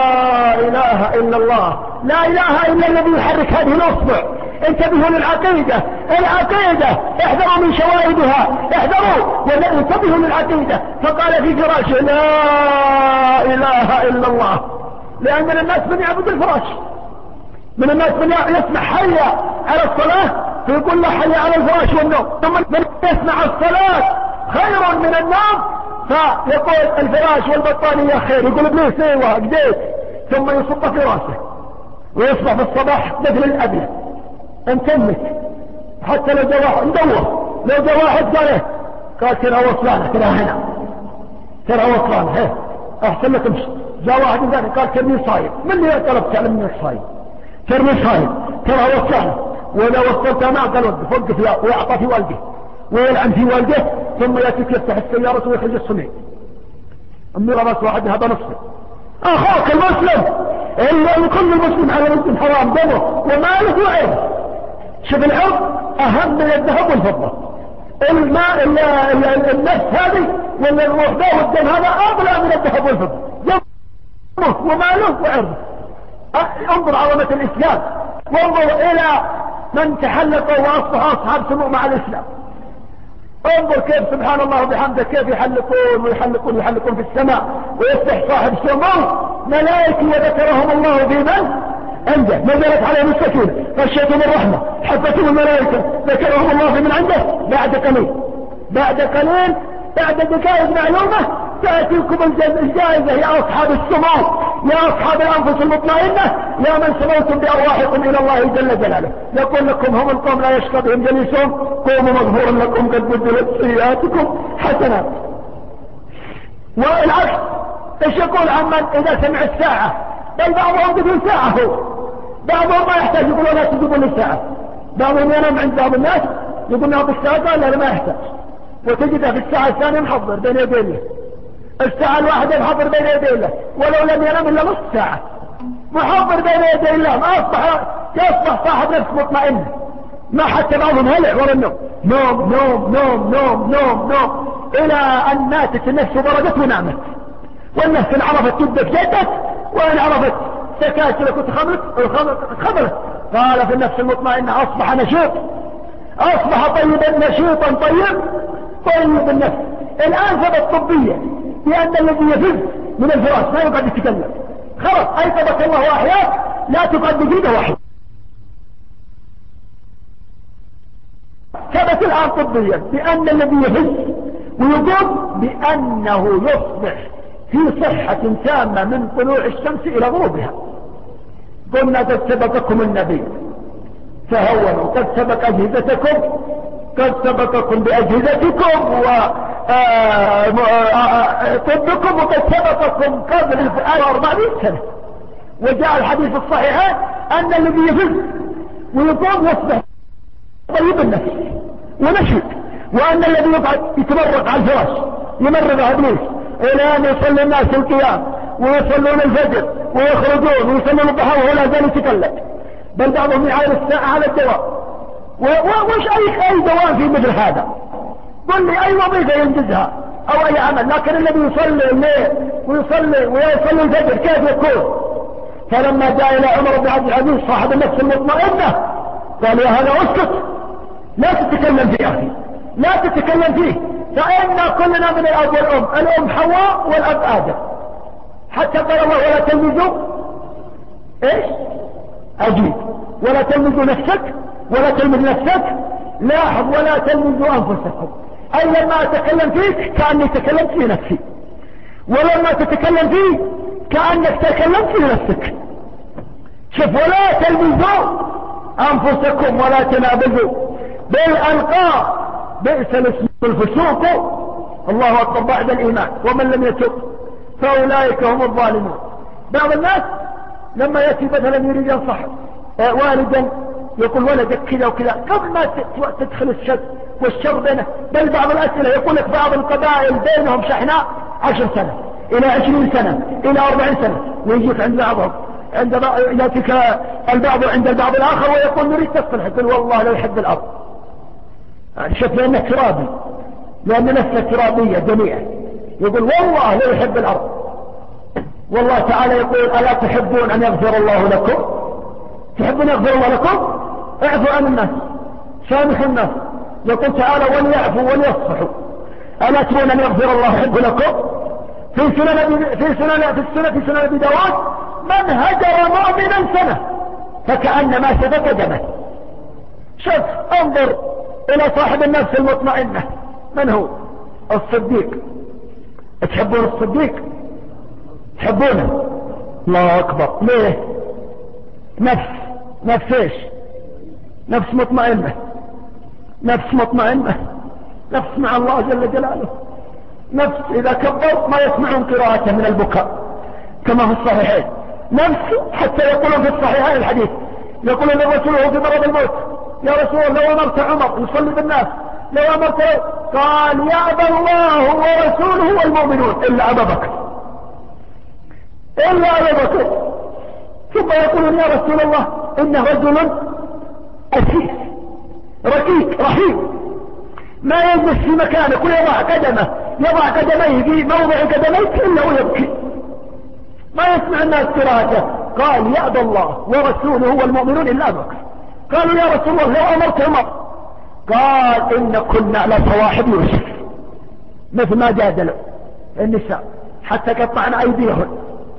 Speaker 1: إله إلا الله، لا إله إلا الذي يحرك هذه الأصبع. انتبهوا للعقيدة، العقيدة احذروا من شوائدها، احذروا وانتبهوا للعقيدة. فقال في فراشه لا إله إلا الله، لأن من الناس من يعبد الفراش، من الناس من يسمع حي على الصلاة فيقول له حي على الفراش والنوم، ثم من يسمع الصلاة خير من النوم فيقول الفراش والبطانية خير، يقول ابليس ايوه قديت، ثم يصب في راسه ويصبح في الصباح مثل الأبيض انتمت. حتى لو جاء واحد ندوه، لو جاء واحد قال ايه قال ترى وصلانه ترى هنا ترى وصلانه ايه احسن لك امشي. جاء واحد قال قال ترمي صايم، من اللي طلب تعلم منك صايم؟ ترمي صايم ترى وصلانه، ولو وصلتها معه قال وقف وقف يا ويعطى في والده ويلعن في والده، ثم ياتيك يفتح السيارة ويخرج الصميم. امي رمس واحد هذا نصفه اخوك المسلم الا كل المسلم على مسلم حرام دمه وماله وعرضه. شوف العرض اهم من الذهب والفضة، الماء النفس هذه ولا الروح ده والدم هذا اغلى من الذهب والفضة، دمه وماله وعرضه. انظر عظمة الاسلام، وانظر الى من تحلقوا واصبحوا اصحاب سمو مع الاسلام. انظر كيف سبحان الله وبحمده كيف يحلقون ويحلقون ويحلقون في السماء، ويفتح صاحب سمو ملائكة وذكرهم الله في من عنده، نزلت عليهم السكينة غشيتهم الرحمة حفتهم الملائكة ذكرهم الله في من عنده. بعد قليل بعد قليل بعد دقائق معلومة تأتيكم الجائزة يا أصحاب السمو، يا أصحاب الأنفس المطمئنة، يا من سموتم بأرواحكم إلى الله جل جلاله. يقول لكم هم القوم لا يشقى بهم جليسهم، قوموا مغفورا لكم قد بدلت سيئاتكم حسنات. والعكس ايش يقول عن من إذا سمع الساعة؟ بل بعضهم يقول ساعة، هو بعضهم ما يحتاج يقولوا لا تجيبوا لي ساعة، بعضهم ينام عند بعض الناس يقول نعطي الساعة قال لا ما يحتاج، وتجده في الساعة الثانية محضر بين يدي الله، الساعة الواحدة محضر بين يدي الله، ولو لم ينام إلا نص ساعة محضر بين يدي الله. ما أصبح يصبح صاحب نفس مطمئن، ما حتى بعضهم هلع ورا النوم، نوم نوم نوم نوم نوم نوم إلى أن ماتت النفس وبردت ونامت، والنفس إن عرفت تبدأ جدت، وإن عرفت سكات لك وتخملت خملت. قال في النفس المطمئنة أصبح نشيط اصبح طيبا نشيطا طيب طيب النفس. الان ثبت طبيا بان الذي يفز من الفراش ما يقعد يتكلم، خلاص ايقظك الله واحياك، لا تقعد بجيده واحد. ثبت الان طبيا بان الذي يفز ويقوم بانه يصبح في صحة تامة من طلوع الشمس الى غروبها. قلنا قد سبقكم النبي فهونوا، قد سبق اجهزتكم، قد سبقكم باجهزتكم وطبكم، وقد سبقكم قبل أربعمائة سنة. وجاء الحديث الصحيحين ان الذي يفز ويقوم يصبح طيب النفس ونشيط، وان الذي يقعد يتمرق على الفراش يمرق ابليس الى ان يصلي الناس القيام ويصلون الفجر ويخرجون ويصلون الضحى وهو لا زال يتكلم، بل بعضهم يعاين الساعة على الدواء. وش اي اي دواء في مثل هذا؟ قل لي اي وظيفة ينجزها او اي عمل، لكن الذي يصلي الليل ويصلي ويصلي الفجر كيف يكون؟ فلما جاء الى عمر بن عبد العزيز صاحب النفس المطمئنة قال يا هذا اسكت، لا تتكلم فيه اخي، لا تتكلم فيه، فإنا كلنا من الاب والام، الام حواء والاب ادم. حتى قال الله ولا تلمزوا ايش عجيب، ولا تلمزوا نفسك ولا تلمز نفسك، لاحظ ولا تلمزوا انفسكم، اي لما اتكلم فيك كأني تكلمت في نفسي، ولما تتكلم فيه كأنك تكلمت في نفسك. شوف ولا تلمزوا انفسكم ولا تنابزوا بالالقاب بئس الاسم الفسوق، الله اكبر، بعد الايمان، ومن لم يتب فاولئك هم الظالمون. بعض الناس لما ياتي مثلا يريد ينصح والدا يقول ولدك كذا وكذا قبل ما تدخل الشر والشر بينه، بل بعض الاسئله يقول لك بعض القبائل بينهم شحناء عشر سنه الى عشرين سنه الى اربعين سنه، ويجيك عند بعضهم عندما ياتيك البعض عند البعض الاخر ويقول نريد تصلح، يقول والله لا يحب الارض. شوف لانك ترابي، لان نفسك ترابيه جميعا، يقول والله لا يحب الارض. والله تعالى يقول الا تحبون ان يغفر الله لكم؟ تحبون يغفر الله لكم؟ اعفوا عن الناس، سامحوا الناس. يقول تعالى وليعفوا وليصفحوا، الا ترون ان يغفر الله يحب لكم؟ في سنن في سنن في السنه في سنن ابي داود من هجر مؤمنا سنه فكأنما سفك دمه. شوف انظر الى صاحب النفس المطمئنة، من هو؟ الصديق. تحبون الصديق؟ تحبونه؟ الله اكبر. ليه؟ نفس نفس ايش؟ نفس مطمئنة، نفس مطمئنة، نفس مع الله جل جلاله، نفس اذا كبر ما يسمعون قراءته من البكاء كما في الصحيحين، نفس حتى يقولون في الصحيحين الحديث يقول الرسول في مرض الموت يا رسول الله لو امرت عمر يصلي بالناس لو امرت، قال يأبى الله ورسوله والمؤمنون الا ابا بكر، الا ابا بكر. ثم يقولون يا رسول الله انه رجل اسيس ركيك رحيم ما يجلس في مكانك ويضع قدمه يضع قدميه في موضع قدميك الا ويبكي ما يسمع الناس قراءته. قال يأبى الله ورسوله والمؤمنون الا ابا بكر. قالوا يا رسول الله لو امرت عمر، قال ان كنا على صواحب يوسف، مثل ما جادلوا النساء حتى قطعنا ايديهن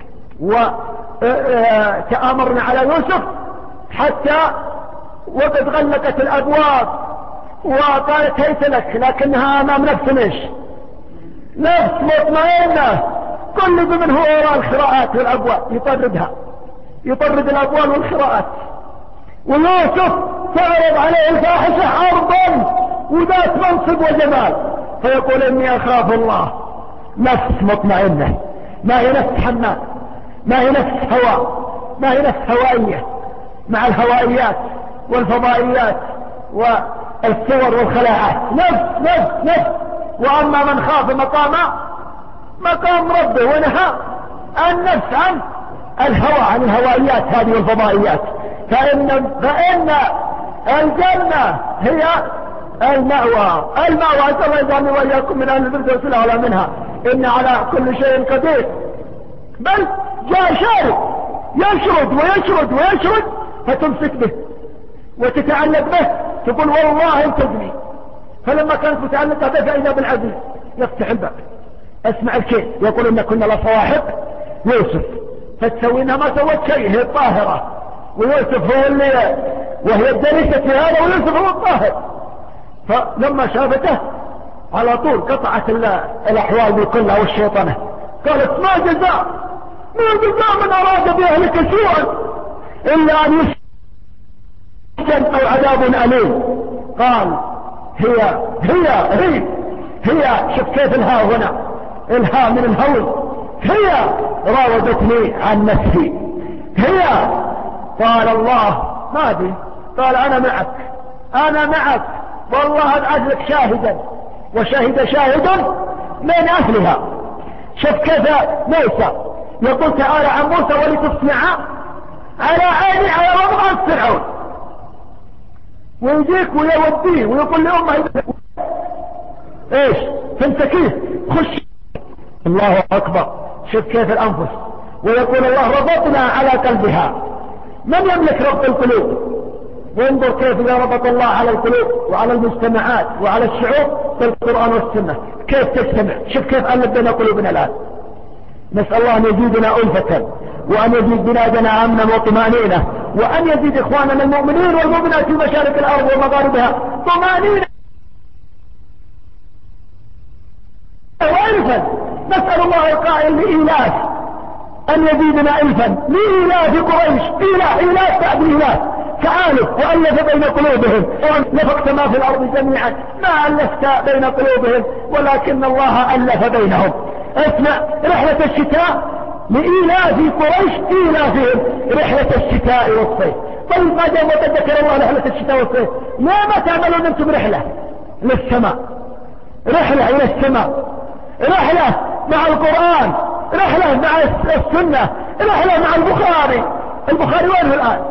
Speaker 1: وتآمرنا على يوسف حتى وقد غلقت الابواب وقالت هيت لك، لكنها امام نفس ليش نفس مطمئنة. كل ضمن هو وراء الخراءات والابواب يطردها، يطرد الابواب والخراءات. ويوسف تعرض عليه الفاحشة عرضا وذات منصب وجمال فيقول اني اخاف الله. نفس مطمئنة، ما هي نفس حمام، ما هي نفس هواء، ما هي نفس هوائية مع الهوائيات والفضائيات والصور والخلاعات، نفس نفس نفس. واما من خاف مقام مقام ربه ونهى النفس عن الهوى عن الهوائيات هذه والفضائيات، فإن, فإن الجنة هي المأوى. المأوى أسأل الله يجعلني وإياكم من أهل الفردوس الأعلى منها، إن على كل شيء قدير. بل جاء شارب يشرد ويشرد ويشرد فتمسك به وتتعلق به تقول والله انت تزني. فلما كانت متعلقة به فإذا بالعزيز يفتح الباب. اسمع الكيف، يقول إن كنا لصواحب يوسف، فتسوي إنها ما سوت شيء، هي الطاهرة ويوسف هو اللي، وهي الدليسة في هذا ويوسف هو الطاهر. فلما شافته على طول قطعت الأحوال دي كلها والشيطنة، قالت ما جزاء ما جزاء من أراد بأهلك سوءا إلا أن يسجن أو عذاب أليم. قال هي هي هي هي شوف كيف الهاء هنا، الهاء من الهول، هي راودتني عن نفسي، هي. قال الله ما أدري، قال أنا معك أنا معك والله أبعث لك شاهدا وشهد شاهد من أهلها. شوف كيف موسى يقول تعالى عن موسى ولتصنع على عيني على وضع فرعون، ويجيك ويوديه ويقول لأمه ايش فانتكيه خش. الله أكبر، شوف كيف الأنفس. ويقول الله ربطنا على قلبها. من يملك ربط القلوب؟ وانظر كيف إذا ربط الله على القلوب وعلى المجتمعات وعلى الشعوب بالقرآن والسنة كيف تجتمع. شوف كيف ألف بين قلوبنا الآن. نسأل الله أن يزيدنا ألفة وأن يزيد بلادنا أمنا وطمأنينة، وأن يزيد إخواننا المؤمنين والمؤمنات في مشارق الأرض ومغاربها طمأنينة وألفا. نسأل الله القائل لإيلاف أن يزيدنا ألفا لإيلاف قريش، إيلاف إيلاف بعد إيلاف، تعالوا وألف بين قلوبهم. نفقت ما في الأرض جميعا ما ألفت بين قلوبهم ولكن الله ألف بينهم. اسمع رحلة الشتاء لإيلاف قريش إيلافهم رحلة الشتاء والصيف. طيب ما جاء وقد ذكر الله رحلة الشتاء والصيف، لا ما تعملون أنتم رحلة للسماء، رحلة إلى السماء، رحلة مع القرآن، رحلة مع السنة، رحلة مع البخاري. البخاري وينه الآن؟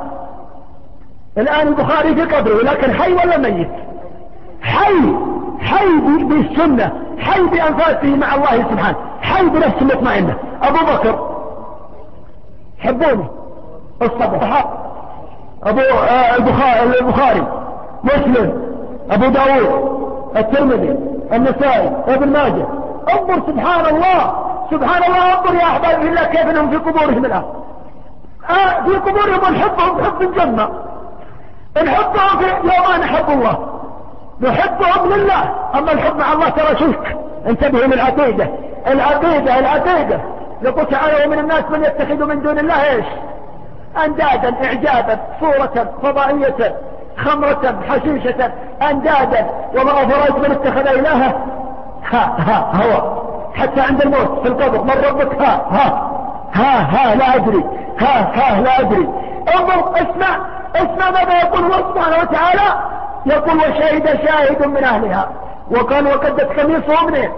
Speaker 1: الآن البخاري في قبره، لكن حي ولا ميت؟ حي حي بالسنة، حي بأنفاسه مع الله سبحانه، حي بنفس مطمئنة. أبو بكر حبوني الصبح، أبو آه البخاري, البخاري مسلم أبو داود الترمذي النسائي ابن ماجه. انظر سبحان الله سبحان الله، انظر يا أحباب الله كيف انهم في قبورهم الآن. آه في قبورهم نحبهم حب الجنة، نحبهم في يوم نحب الله، نحبهم لله. أما الحب مع الله ترى شرك. انتبهوا للعقيدة، العقيدة العقيدة. يقول تعالى ومن الناس من يتخذ من دون الله ايش؟ اندادا اعجابا صورة فضائية خمرة حشيشة اندادا. وما أفرأيت من اتخذ إلهه ها ها هو، حتى عند الموت في القبر من ربك ها ها ها ها لا أدري ها ها لا أدري. انظر اسمع اسمع ماذا يقول الله سبحانه وتعالى. يقول وشهد شاهد من أهلها. وقال وقدت قميصه منين؟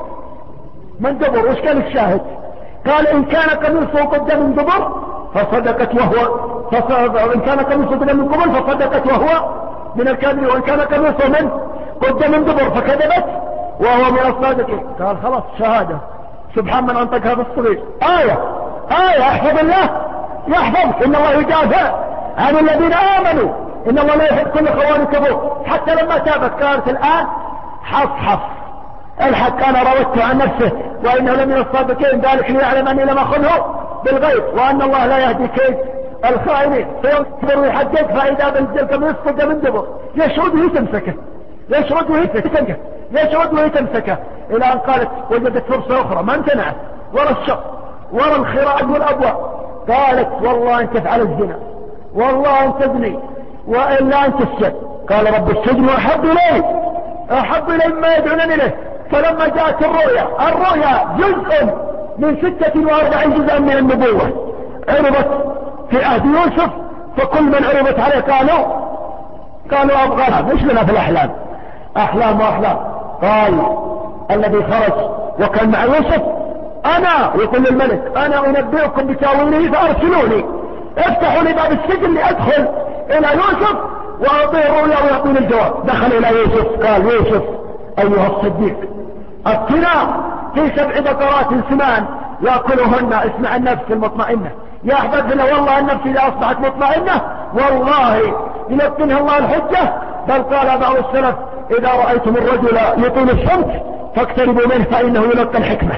Speaker 1: من دبر. وش كان الشاهد؟ قال إن كان قميصه قد من دبر فصدقت وهو فصدق. إن كان قميصه قد من قبل فصدقت وهو من الكاذبين، وإن كان قميصه من قد من دبر فكذبت وهو من الصادقين. قال خلاص شهادة. سبحان من أنطقها في الصغير. آية آية احفظ الله يحفظك. إن الله يدافع عن الذين آمنوا، إن الله لا يحب كل خوان كفور. حتى لما تابت قالت الآن حصحص الحق أنا راودته عن نفسه وإنه لمن الصادقين، ذلك ليعلم أني لم أخنه بالغيب وأن الله لا يهدي كيد الخائنين. فينكبر ويحدد فإذا بنزلكم يسقط من دبر يشرد ويتمسكه يشرد ويتمسكه يشرد ويتمسكه إلى أن قالت وجدت فرصة أخرى ما امتنعت ولا الشق ولا الخراج والأبواب. قالت والله أن تفعل الزنا، والله أن تزني، وإلا أن تسجن. قال رب السجن أحب إلي أحب إلي مما يدعونني إليه. فلما جاءت الرؤيا، الرؤيا جزء من ستة واربعين جزءا من النبوة عرضت في عهد يوسف، فكل من عرضت عليه قالوا قالوا أبغانا مش لنا في الأحلام، أحلام وأحلام. قال الذي خرج وكان مع يوسف أنا، يقول للملك أنا أنبئكم بتاويله فأرسلوني، افتحوا لي باب السجن لأدخل إلى يوسف وأعطيه الرؤيا ويعطيني الجواب. دخل إلى يوسف قال يوسف أيها الصديق أفتنا في سبع بقرات سمان يأكلهن. اسمع النفس المطمئنة يا أحبابنا، والله النفس إذا أصبحت مطمئنة والله يلقنها الله الحجة بل قال بعض السلف إذا رأيتم الرجل يطيل الصمت فاقتربوا منه فإنه يلقى الحكمة.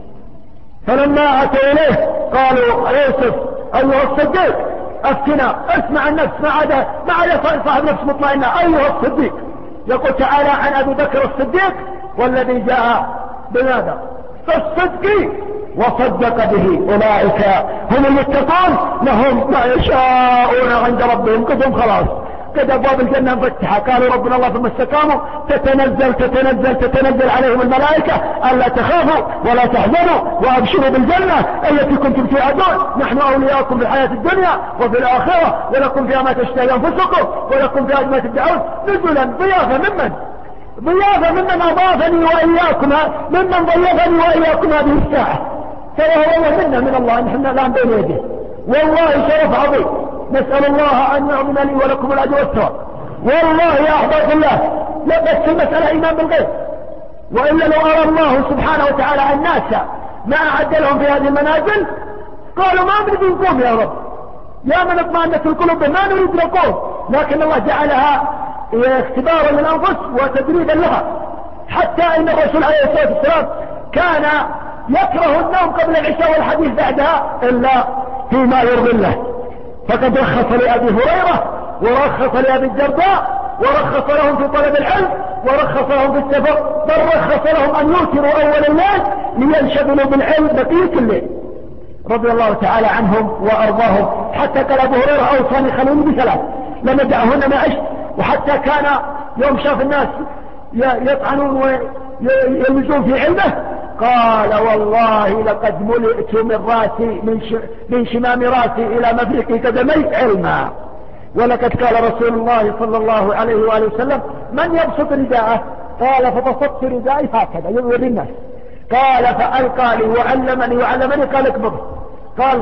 Speaker 1: فلما أتوا إليه قالوا يوسف أيها الصديق أفتنا، اسمع النفس ما عدا ما عدا صاحب نفس مطمئنة. أيها الصديق، يقول تعالى عن أبي بكر الصديق والذي جاء بماذا؟ فالصدق وصدق به، أولئك هم المتقون لهم ما يشاءون عند ربهم. قدهم خلاص قد أبواب الجنة مفتحة. قالوا ربنا الله ثم استقاموا تتنزل تتنزل تتنزل عليهم الملائكة ألا تخافوا ولا تحزنوا وأبشروا بالجنة التي كنتم توعدون، نحن أولياؤكم في الحياة الدنيا وفي الآخرة ولكم فيها ما تشتهي أنفسكم ولكم فيها ما تدعون نزلا ضيافة ممن ضيافة ممن أضافني وإياكم ممن ضيفني وإياكم هذه الساعة. فهو والله منا من الله نحن الآن بين يديه، والله شرف عظيم. نسأل الله أن يعظم لي ولكم الأجر والثواب. والله يا أحباب الله لا بس المسألة إيمان بالغيب، وإلا لو أرى الله سبحانه وتعالى الناس ما أعد لهم في هذه المنازل قالوا ما نريد نقوم يا رب، يا من اطمأنت القلوب ما نريد نقوم، لكن الله جعلها اختبارا للأنفس وتدريبا لها. حتى إن الرسول عليه الصلاة والسلام كان يكره النوم قبل العشاء والحديث بعدها إلا فيما يرضي الله، فقد رخص لأبي هريرة ورخص لأبي الدرداء ورخص لهم في طلب العلم ورخص لهم في السفر، بل رخص لهم أن يوتروا أول الليل لينشغلوا بالعلم بقية الليل رضي الله تعالى عنهم وأرضاهم. حتى قال أبو هريرة أوصاني خلوني بثلاث لم أدعهن ما عشت. وحتى كان يوم شاف الناس يطعنون ويلمزون في علمه قال والله لقد ملئت من راسي من, ش... من شمام راسي إلى مفرق قدمي علما. ولقد قال رسول الله صلى الله عليه وآله وسلم من يبسط رداءه؟ قال فبسطت ردائي هكذا يوري الناس. قال فألقى لي وعلمني وعلمني قال اقبضه، قال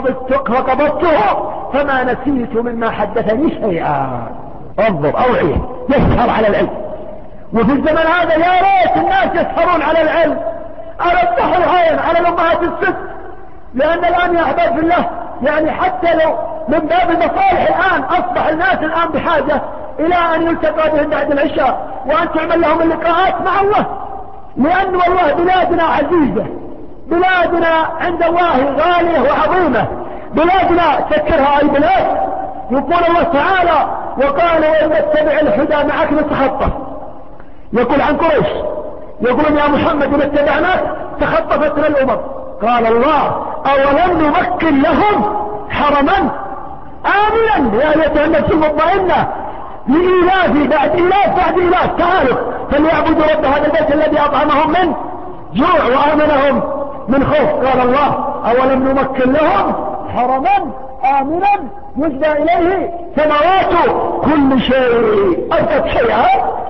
Speaker 1: فقبضته فما نسيت مما حدثني شيئا. انظر أوعيه يسهر على العلم. وفي الزمن هذا يا ريت الناس يسهرون على العلم على الضحى العين على الأمهات الست، لأن الآن يا أحباب في الله يعني حتى لو من باب المصالح الآن أصبح الناس الآن بحاجة إلى أن يلتقى بهم بعد العشاء وأن تعمل لهم اللقاءات مع الله، لأن والله بلادنا عزيزة، بلادنا عند الله غالية وعظيمة، بلادنا تذكرها أي بلاد. يقول الله تعالى وقال وإن نتبع الهدى معك نتخطف، يقول عن قريش يقولون يا محمد إن اتبعناك تخطفتنا الأمم. قال الله أولم نمكن لهم حرما آمنا يا أيتها النفس المطمئنة لإيلاف بعد إيلاف بعد إيلاف تعالوا فليعبدوا رب هذا البيت الذي أطعمهم من جوع وآمنهم من خوف. قال الله أولم نمكن لهم حرما آمنا يجبى إليه ثمرات كل شيء. أردت شيئا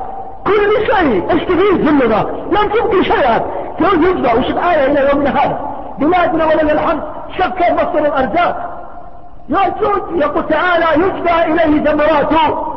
Speaker 1: كل شيء ايش تفيد في اللغة لم تمكن شيئا كيف يجبى وش الآية إلى يومنا هذا. بلادنا ولله الحمد شكل مصدر الأرزاق يجوز. يقول تعالى يجبى إليه ثمرات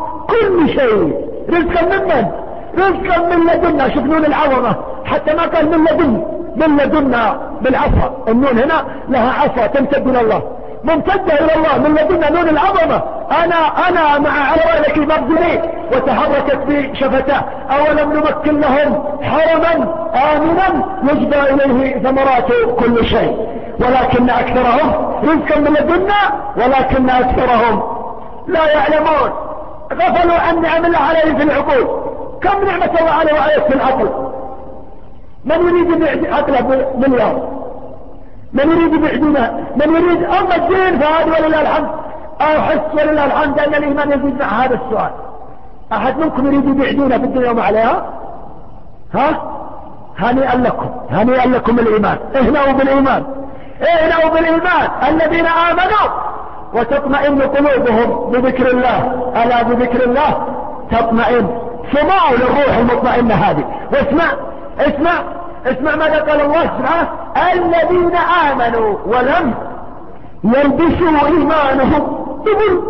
Speaker 1: كل شيء رزقا ممن رزقا من لدنا. شوف نون العظمة حتى ما قال من لدن من لدنا بالعصا، النون هنا لها عصا تمتد إلى الله ممتدة إلى الله من لدنا نون العظمة. أنا أنا مع عوالك مبذلي وتحركت بشفتاه أولم نمكن لهم حرما آمنا يجبى إليه ثمرات كل شيء ولكن أكثرهم رزقا من لدنا ولكن أكثرهم لا يعلمون. غفلوا عن نعم الله عليه في العقول. كم نعمة الله عليه وعليه في العقل. من يريد يبيع عقله مليار، من يريد يبيع من يريد أما الدين فهذا ولله الحمد أحس ولله الحمد أن الإيمان يزيد مع هذا السؤال. أحد منكم يريد يبيع دينه في الدنيا وما عليها؟ ها هنيئا لكم هنيئا لكم الإيمان. اهنأوا بالإيمان اهنأوا بالإيمان الذين آمنوا وتطمئن قلوبهم بذكر الله. ألا بذكر الله تطمئن. سمعوا للروح المطمئنة هذه. واسمع اسمع اسمع ماذا قال الله سبحانه الذين آمنوا ولم يلبسوا إيمانهم بظلم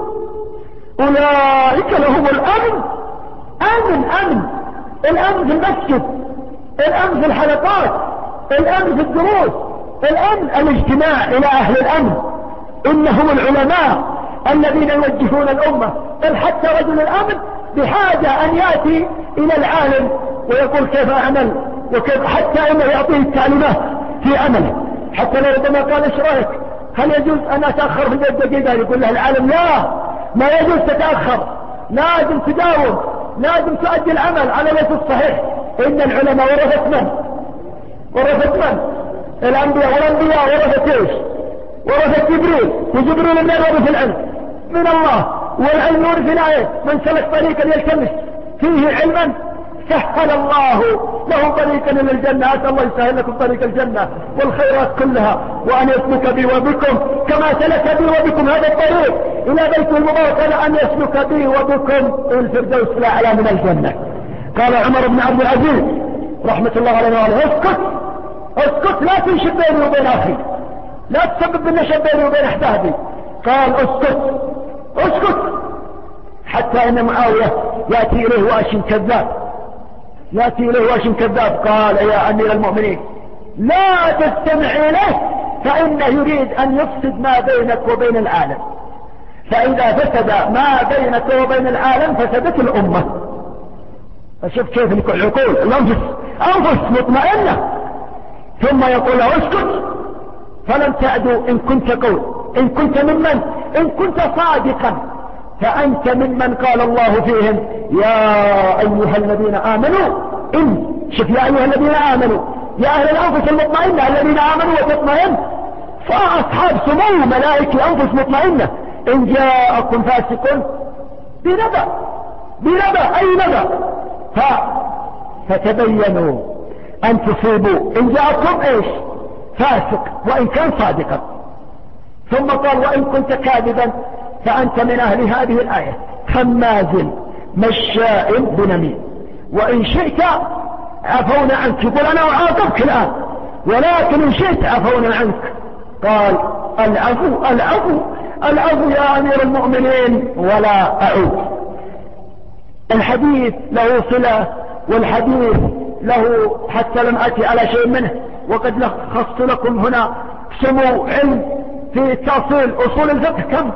Speaker 1: أولئك لهم الأمن. أمن أمن الأمن في المسجد، الأمن في الحلقات، الأمن في الدروس، الأمن الاجتماع إلى أهل الأمن. إنهم العلماء الذين يوجهون الأمة. بل حتى رجل الأمن
Speaker 2: بحاجة أن يأتي إلى العالم ويقول كيف أعمل وكيف، حتى أنه يعطيه التعليمات في عمله. حتى لو ربما قال ايش رأيك، هل يجوز أن أتأخر في البيت دقيقة؟ يقول له العالم لا، ما يجوز تتأخر، لازم تداوم، لازم تؤدي العمل على وجه الصحيح. إن العلماء ورثة من؟ ورثة من؟ الأنبياء، والأنبياء ورثة ايش؟ ورثة جبريل، وجبريل من يورث العلم؟ من الله. والعلم يورث الآية، من سلك طريقا يلتمس فيه علما سهل الله له طريقا الى الجنة. اسال الله يسهل لكم طريق الجنة والخيرات كلها، وان يسلك بي وبكم كما سلك بي وبكم هذا الطريق الى بيت المبارك، ان يسلك بي وبكم الفردوس الاعلى من الجنة. قال عمر بن عبد العزيز رحمة الله عليه وعليه: اسكت اسكت، لا تنشب بيني وبين اخي، لا تسبب بالنشب بيني وبين احبابي. قال اسكت اسكت، حتى ان معاوية يأتي اليه واش كذاب، يأتي إليه واش كذاب. قال: يا أمير المؤمنين لا تستمع إليه، فإنه يريد أن يفسد ما بينك وبين العالم، فإذا فسد ما بينك وبين العالم فسدت الأمة. فشوف كيف العقول، الأنفس أنفس مطمئنة. ثم يقول: اسكت فلم تعدوا إن كنت قول، إن كنت ممن، إن كنت صادقا فأنت ممن قال الله فيهم: يا أيها الذين آمنوا إن، شوف، يا أيها الذين آمنوا، يا أهل الأنفس المطمئنة الذين آمنوا وتطمئن. فأصحاب سمو ملائكة أنفس مطمئنة: إن جاءكم فاسق بنبأ، بنبأ أي نبأ، ف... فتبينوا أن تصيبوا، إن جاءكم إيش؟ فاسق، وإن كان صادقا. ثم قال: وإن كنت كاذبا فأنت من أهل هذه الآية، خماز مشاء بنميم، وإن شئت عفونا عنك. يقول: أنا أعاقبك الآن، ولكن إن شئت عفونا عنك. قال: العفو العفو العفو يا أمير المؤمنين ولا أعود. الحديث له صلة، والحديث له، حتى لم أتي على شيء منه، وقد لخصت لكم هنا سمو علم في تأصيل أصول الفقه. كم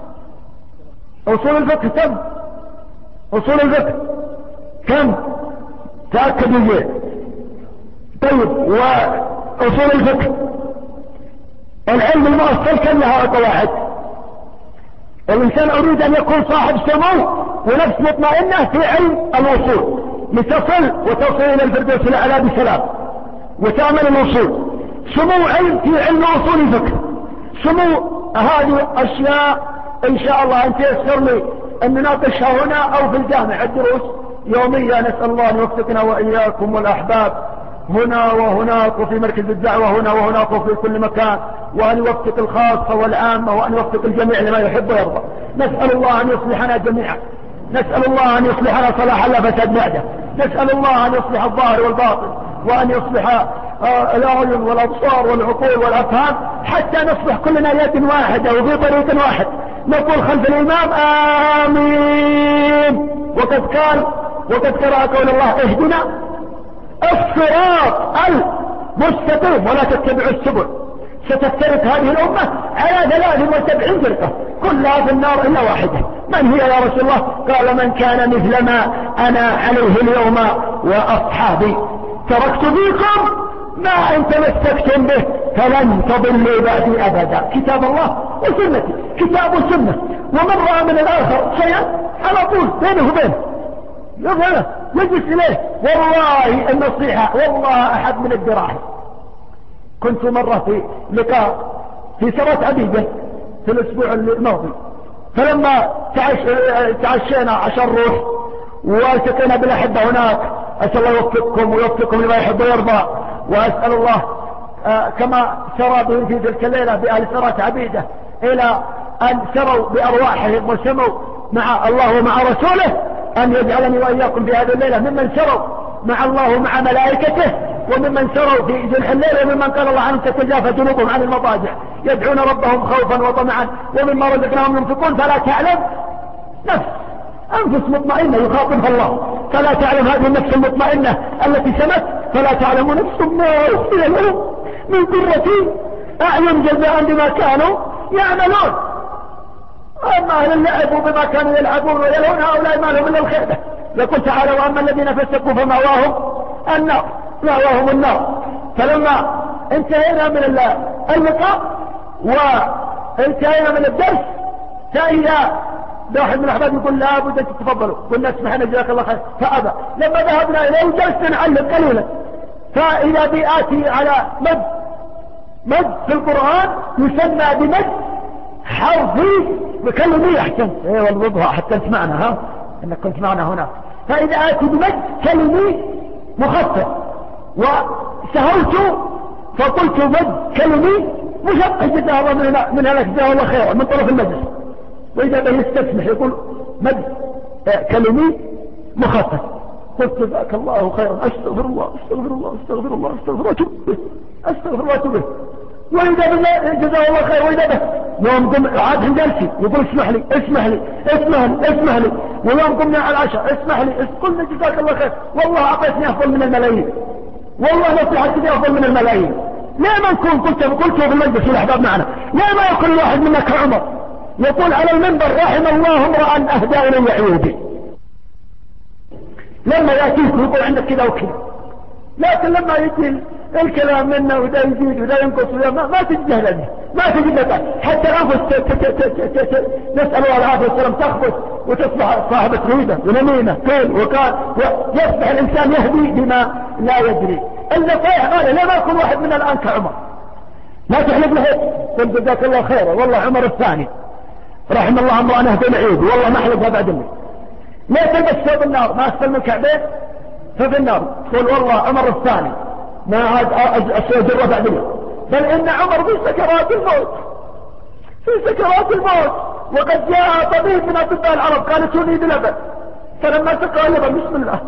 Speaker 2: أصول الفقه؟ كم أصول الفقه؟ كم؟ تأكدوا لي. طيب، وأصول الفقه العلم المؤصل كم لها قواعد؟ الإنسان أريد أن يكون صاحب سمو ونفس مطمئنة في علم الوصول، لتصل وتصل إلى الفردوس الأعلى بسلام وتعمل الوصول. سمو علم في علم أصول الفقه، سمو هذه أشياء إن شاء الله أن تيسر لي أن نناقشها هنا أو في الجامع الدروس يوميا. نسأل الله أن يوفقنا وإياكم والأحباب هنا وهناك، وفي مركز الدعوة هنا وهناك وفي كل مكان، وأن يوفق الخاصة والعامة، وأن يوفق الجميع لما يحب ويرضى. نسأل الله أن يصلحنا جميعا، نسأل الله أن يصلحنا صلاح لا فساد بعده، نسأل الله أن يصلح الظاهر والباطن، وأن يصلح آه الأعين والأبصار والعقول والأفهام، حتى نصبح كلنا يد واحدة وفي طريق واحد، نقول خلف الإمام آمين. وقد قال، وقد قرأ قول الله: اهدنا الصراط المستقيم ولا تتبعوا السبل، ستفترق هذه الأمة على ثلاث وسبعين فرقة كلها في النار إلا واحدة. من هي يا رسول الله؟ قال: من كان مثل ما أنا عليه اليوم وأصحابي، تركت فيكم ما إن تمسكتم به فلن تضلوا بعدي أبدا. كتاب الله وسنتي، كتاب وسنة، ومن رأى من الآخر شيئا على طول بينه وبينه يفعله يجلس إليه. والله النصيحة والله أحد من الدراهم. كنت مرة في لقاء في سرة عبيدة في الأسبوع الماضي، فلما تعش... تعشينا عشان نروح والتقينا بالأحبة هناك، أسأل الله يوفقكم ويوفقكم لما يحب ويرضى، وأسأل الله آه كما سرى بهم في تلك الليلة بأهل سرة عبيدة إلى أن سروا بأرواحهم وسموا مع الله ومع رسوله، أن يجعلني وإياكم في هذه الليلة ممن سروا مع الله ومع ملائكته، وممن سروا في جنح الليل، وممن قال الله عنهم تتجافى جنوبهم عن المضاجع يدعون ربهم خوفا وطمعا ومما رزقناهم ينفقون. فلا تعلم نفس، أنفس مطمئنة يخاطبها الله، فلا تعلم هذه النفس المطمئنة التي سمت، فلا تعلم نفس ما أخفي لهم من قرة أعين جزاء بما كانوا يعملون. أما أهل اللعب وبما كانوا يلعبون ويلهون هؤلاء ما لهم إلا الخيبة. يقول تعالى وأما الذين فسقوا فمأواهم النار، مأواهم النار. فلما انتهينا من اللقاء وانتهينا من الدرس، فإذا واحد من الأحباب يقول لا بد أن تتفضلوا، قلنا اسمحنا جزاك الله خير، فأبى. لما ذهبنا إليه جلسنا نعلم قليلا، فإذا بآتي على مد مد في القرآن يسمى بمد حرفي بكلمي. أحسنت، ايه والوضوء حتى تسمعنا، ها انك كنت معنا هنا. فإذا آتي بمد كلمي مخفف، وسهلت فقلت مد كلمي مشقق جزاه الله من, من هلك جزاه الله خيرا من طرف المجلس. وإذا به يستسمح يقول مد كلمي مخفف، قلت جزاك الله خيرا، استغفر الله استغفر الله استغفر الله استغفر الله اتوب به استغفر الله اتوب به. وإذا بالله جزاه الله خير. وإذا به يوم قم عاد عند جلسي يقول اسمح لي اسمح لي اسمح لي اسمح لي. ويوم قمنا على العشاء اسمح لي، قلنا جزاك الله خير، والله أعطيتني أفضل من الملايين، والله نصيحتك دي أفضل من الملايين. ليه ما نكون قلت قلته بالمجلس والأحباب معنا، ليه ما يكون الواحد منا كعمر يقول على المنبر رحم الله امرأ أهدى إلي عيوبي، لما يأتيك ويقول عندك كذا وكذا. لكن لما يجي الكلام منا وده يزيد وده ينقص وده ما, ما تجي جهلني، ما تجي لك حتى الأنفس نسأل الله العافية والسلام تخبط وتصبح صاحبة غيبة ونميمة قيل وقال، ويصبح الإنسان يهدي بما لا يدري. النصائح قال لا ما يكون واحد منا الآن كعمر، لا تحلف له قل جزاك الله خيرا، والله عمر الثاني رحم الله امرأ أهدى العيوب، والله ما أحلفها بعد مني. لا تلبس ثوب النار ما أسفل من كعبين ففي النار، تقول والله عمر الثاني ما عاد أسوى جرة بعد مني. بل إن عمر في سكرات الموت، في سكرات الموت، وقد جاء طبيب من أطباء العرب قال اتوني بلبن، فلما سقى اللبن بسم الله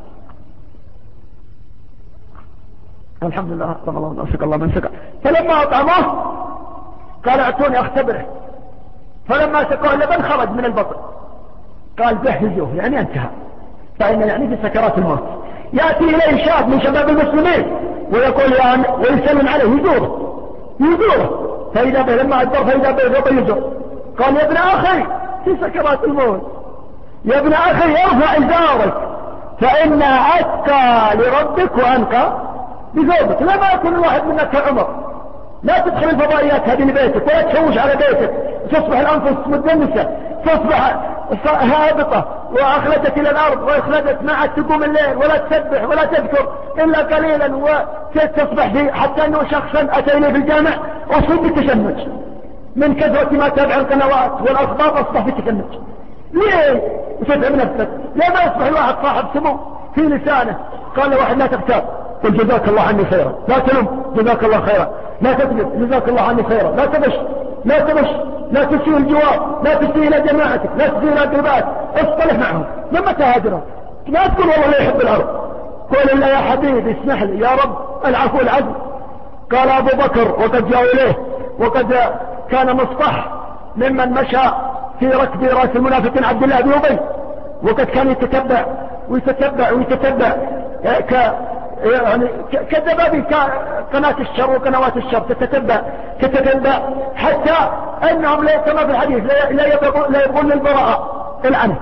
Speaker 2: الحمد لله رب الله سقى الله من سقى، فلما أطعمه قال اعطوني اختبره، فلما سقى اللبن خرج من البطن قال بحجوه يعني انتهى، فإن يعني في سكرات الموت. يأتي إليه شاب من شباب المسلمين ويقول يعني ويسلم عليه يزوره يزوره فإذا به لما أدبر فإذا به يقول يزور، قال يا ابن أخي في سكرات الموت، يا ابن أخي ارفع إزارك فإن أتقى لربك وأنقى بثوبك. لا ما يكون الواحد منا كعمر، لا تدخل الفضائيات هذه لبيتك ولا تشوش على بيتك، تصبح الأنفس مدنسة، تصبح هابطة وأخلدت إلى الأرض وأخلدت ما عاد تقوم الليل ولا تسبح ولا تذكر إلا قليلا، وتصبح في حتى أنه شخصا أتيني في الجامع أصيب بالتشنج من كثرة ما تابع القنوات والأخبار، أصبح بالتشنج. ليه وتتعب نفسك؟ لا ما يصبح الواحد صاحب سمو في لسانه قال واحد لا تغتاب قل جزاك الله عني خيرا، لا تلم جزاك الله خيرا، لا تكذب جزاك الله عني خيرا، لا تبش لا تبش لا تسيء الجواب، لا تسيء إلى جماعتك، لا تسيء إلى قربات، اصطلح معهم. لما تهاجرهم لا تقول والله لا يحب الأرض، قول الله يا حبيبي اسمح لي يا رب العفو العزم. قال أبو بكر وقد جاءوا إليه وقد كان مصطح ممن مشى في ركب رأس المنافقين عبد الله بن أبي، وقد كان يتتبع ويتتبع ويتتبع ك يعني كذبابي قناة الشر وقنوات الشر تتتبع تتتبع حتى انهم لا كما في الحديث لا يبغون لا يبغون البراء العنت.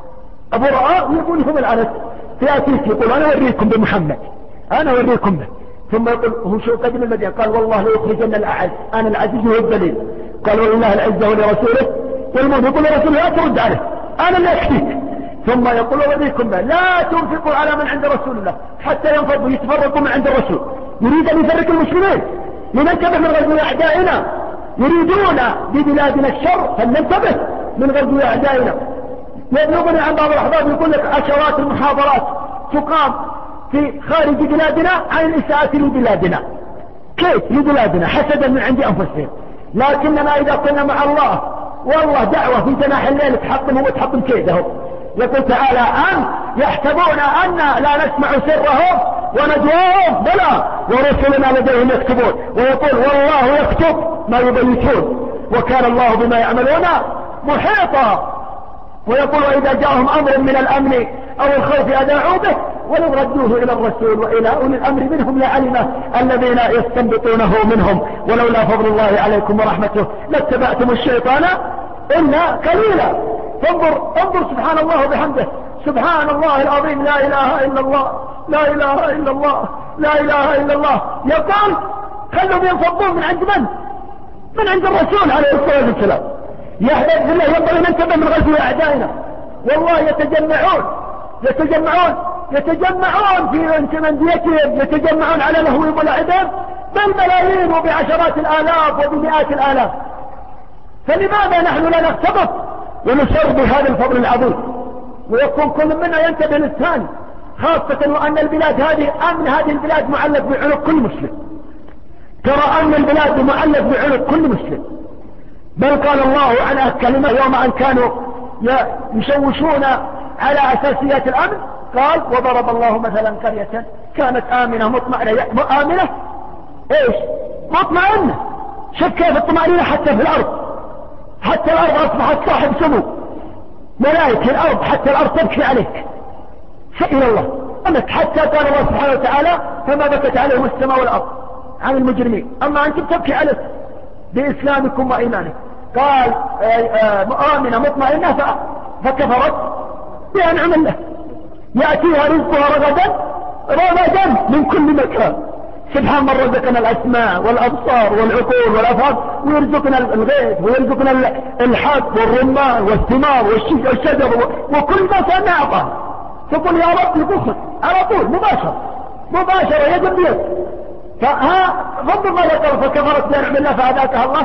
Speaker 2: ابو براء يقول لهم العنت في اتيك يقول انا اوريكم بمحمد انا اوريكم به، ثم يقول هو شو قدم المدينة قال والله ليخرجن الاعز انا العزيز هو الدليل، قال والله العزة ولرسوله والمؤمن يقول لرسوله لا ترد عليه انا اللي اكفيك، ثم يقول اوريكم به لا تنفقوا على من عند رسول الله حتى ينفضوا يتفرقوا من عند الرسول. يريد ان يفرق المسلمين لننتبه من غزو اعدائنا، يريدون ببلادنا الشر فلننتبه من غزو اعدائنا. يبلغني عن بعض الاحباب يقول لك عشرات المحاضرات تقام في خارج بلادنا عن الاساءة لبلادنا، كيف لبلادنا حسدا من عند انفسهم، لكننا اذا كنا مع الله والله دعوة في جناح الليل تحطم وتحطم كيدهم. يقول تعالى أن يحسبون أن لا نسمع سرهم ونجواهم بلى ورسلنا لديهم يكتبون، ويقول والله يكتب ما يبيتون وكان الله بما يعملون محيطا. ويقول وإذا جاءهم أمر من الأمن أو الخوف أذاعوا به ولو ردوه إلى الرسول وإلى أولي الأمر منهم لعلمه الذين يستنبطونه منهم ولولا فضل الله عليكم ورحمته لاتبعتم الشيطان إلا قليلا. فانظر انظر سبحان الله وبحمده، سبحان الله العظيم، لا إله إلا الله، لا إله إلا الله، لا إله إلا الله. يقول خلهم ينفضون من عند من؟ من عند الرسول عليه الصلاة والسلام. يا أحباب بالله ينبغي أن ننتبه من غزو أعدائنا، والله يتجمعون يتجمعون يتجمعون في منديتهم، يتجمعون على لهوهم ولعبهم بالملايين وبعشرات الآلاف وبمئات الآلاف. فلماذا نحن لا نختبط ونسر بهذا الفضل العظيم، ويكون كل منا ينتبه للثاني، خاصة وأن البلاد هذه أمن هذه البلاد معلق بعنق كل مسلم. ترى أمن البلاد معلق بعنق كل مسلم. بل قال الله عنها كلمة يوم أن كانوا يشوشون على أساسيات الأمن، قال وضرب الله مثلا قرية كانت آمنة مطمئنة. آمنة إيش؟ مطمئنة. شوف كيف الطمأنينة حتى في الأرض، حتى الأرض أصبحت صاحب سمو، ملائكة الأرض حتى الأرض تبكي عليك فإلى الله أمك. حتى قال الله سبحانه وتعالى فما بكت عليهم السماء والأرض عن المجرمين، أما أنتم تبكي عليك بإسلامكم وإيمانكم. قال آمنة مطمئنة فكفرت بأنعم الله يأتيها رزقها رغدا رغدا من كل مكان. سبحان من رزقنا الأسماء والأبصار والعقول والأفهام، ويرزقنا الغيث ويرزقنا الحب والرمان والثمار والشجر وكل ما سألنا أعطاه. تقول يا رب لتخذ على طول مباشر مباشرة يد بيد. فها غض ما يقول فكفرت بأنعم الله فأذاقها الله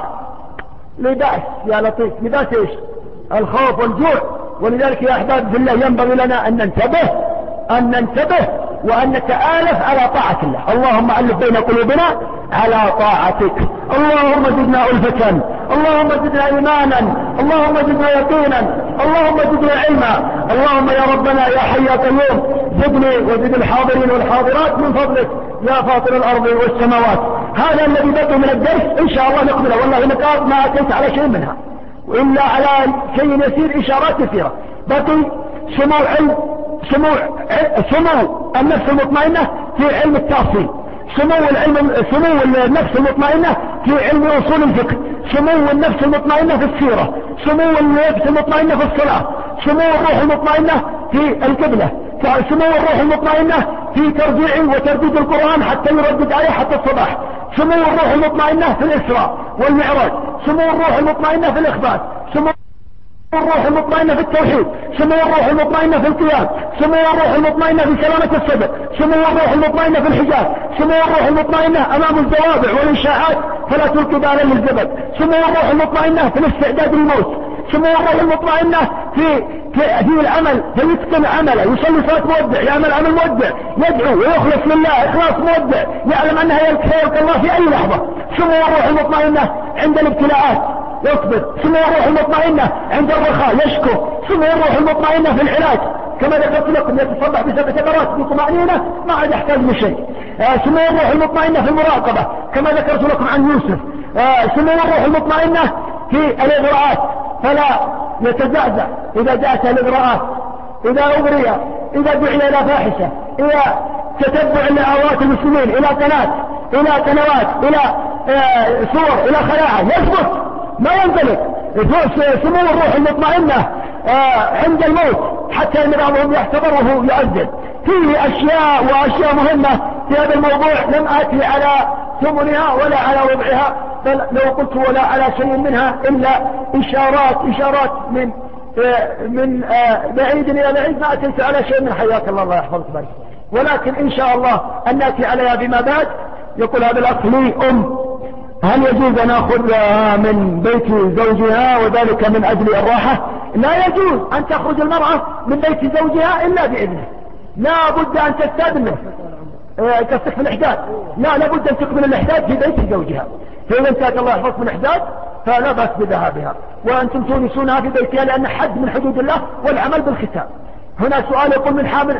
Speaker 2: لباس. يا لطيف لباس ايش؟ الخوف والجوع. ولذلك يا أحباب في الله ينبغي لنا أن ننتبه أن ننتبه وأن نتآلف على طاعة الله. اللهم ألف بين قلوبنا على طاعتك. اللهم زدنا ألفة، اللهم زدنا إيمانا، اللهم زدنا يقينا، اللهم زدنا علما. اللهم يا ربنا يا حي يا قيوم زدني وزد الحاضرين والحاضرات من فضلك يا فاطر الأرض والسماوات. هذا الذي بقي من الدرس إن شاء الله نقبله، والله نقاط ما أتيت على شيء منها وإلا على شيء يسير إشارات كثيرة. بقي سمو علم سمو سمو النفس المطمئنة في علم التأصيل، سمو العلم سمو النفس المطمئنة في علم أصول الفقه، سمو النفس المطمئنة في السيرة، سمو النفس المطمئنة في الصلاة، سمو الروح المطمئنة في القبلة، سمو الروح المطمئنة في ترجيع وترديد القرآن حتى يردد آية حتى الصباح، سمو الروح المطمئنة في الإسراء والمعراج، سمو الروح المطمئنة في الإخبات، سمو الروح المطمئنة في التوحيد، سمو الروح المطمئنة في القيام، سمو الروح المطمئنة في سلامة الصدر، سمو الروح المطمئنة في الحجاب، سمو الروح المطمئنة أمام الزوابع والإنشاءات فلا تلقي بالا للزبد، سمو الروح المطمئنة في الاستعداد للموت، سمو الروح المطمئنة في في العمل فيتقن عمله، يصلي صلاة مودع، يعمل عمل مودع، يدعو ويخلص لله إخلاص مودع، يعلم أنها يلقى الله في أي لحظة. سمو الروح المطمئنة عند الابتلاءات يصبر، سمو الروح المطمئنة عند الرخاء يشكر، سمو الروح المطمئنة في العلاج كما ذكرت لكم يتصلح بسبع ثمرات بطمأنينة ما عاد يحتاج لشيء. آه سمو الروح المطمئنة في المراقبة كما ذكرت لكم عن يوسف. آه سمو الروح المطمئنة في الإغراءات فلا يتزعزع إذا جاءت الإغراءات، إذا أغري، إذا دعي إلى فاحشة، إلى تتبع لأوقات المسلمين، إلى قناة، إلى قنوات، إلى آه صور، إلى خلاعة يثبت ما ينزلق. سمو الروح المطمئنة آه عند الموت حتى ان بعضهم يحتضره يؤذن. فيه اشياء واشياء مهمة في هذا الموضوع لم اتي على ثمنها ولا على ربعها، بل لو قلت ولا على شيء منها الا اشارات اشارات من آه من آه بعيد الى بعيد ما اتيت على شيء من حياك الله الله يحفظك بارك. ولكن ان شاء الله ان ناتي عليها بما بعد. يقول هذا الاخ لي ام، هل يجوز أن أخذها من بيت زوجها وذلك من أجل الراحة؟ لا يجوز أن تخرج المرأة من بيت زوجها إلا بإذنه، لا بد أن تستأذنه. تستكمل الإحداث، لا لابد أن تكمل الإحداث في بيت زوجها. فإذا انتهت الله يحفظ من الإحداث فلا بأس بذهابها، وأنتم تونسونها في بيتها لأن حد من حدود الله والعمل بالختام. هنا سؤال يقول من حامل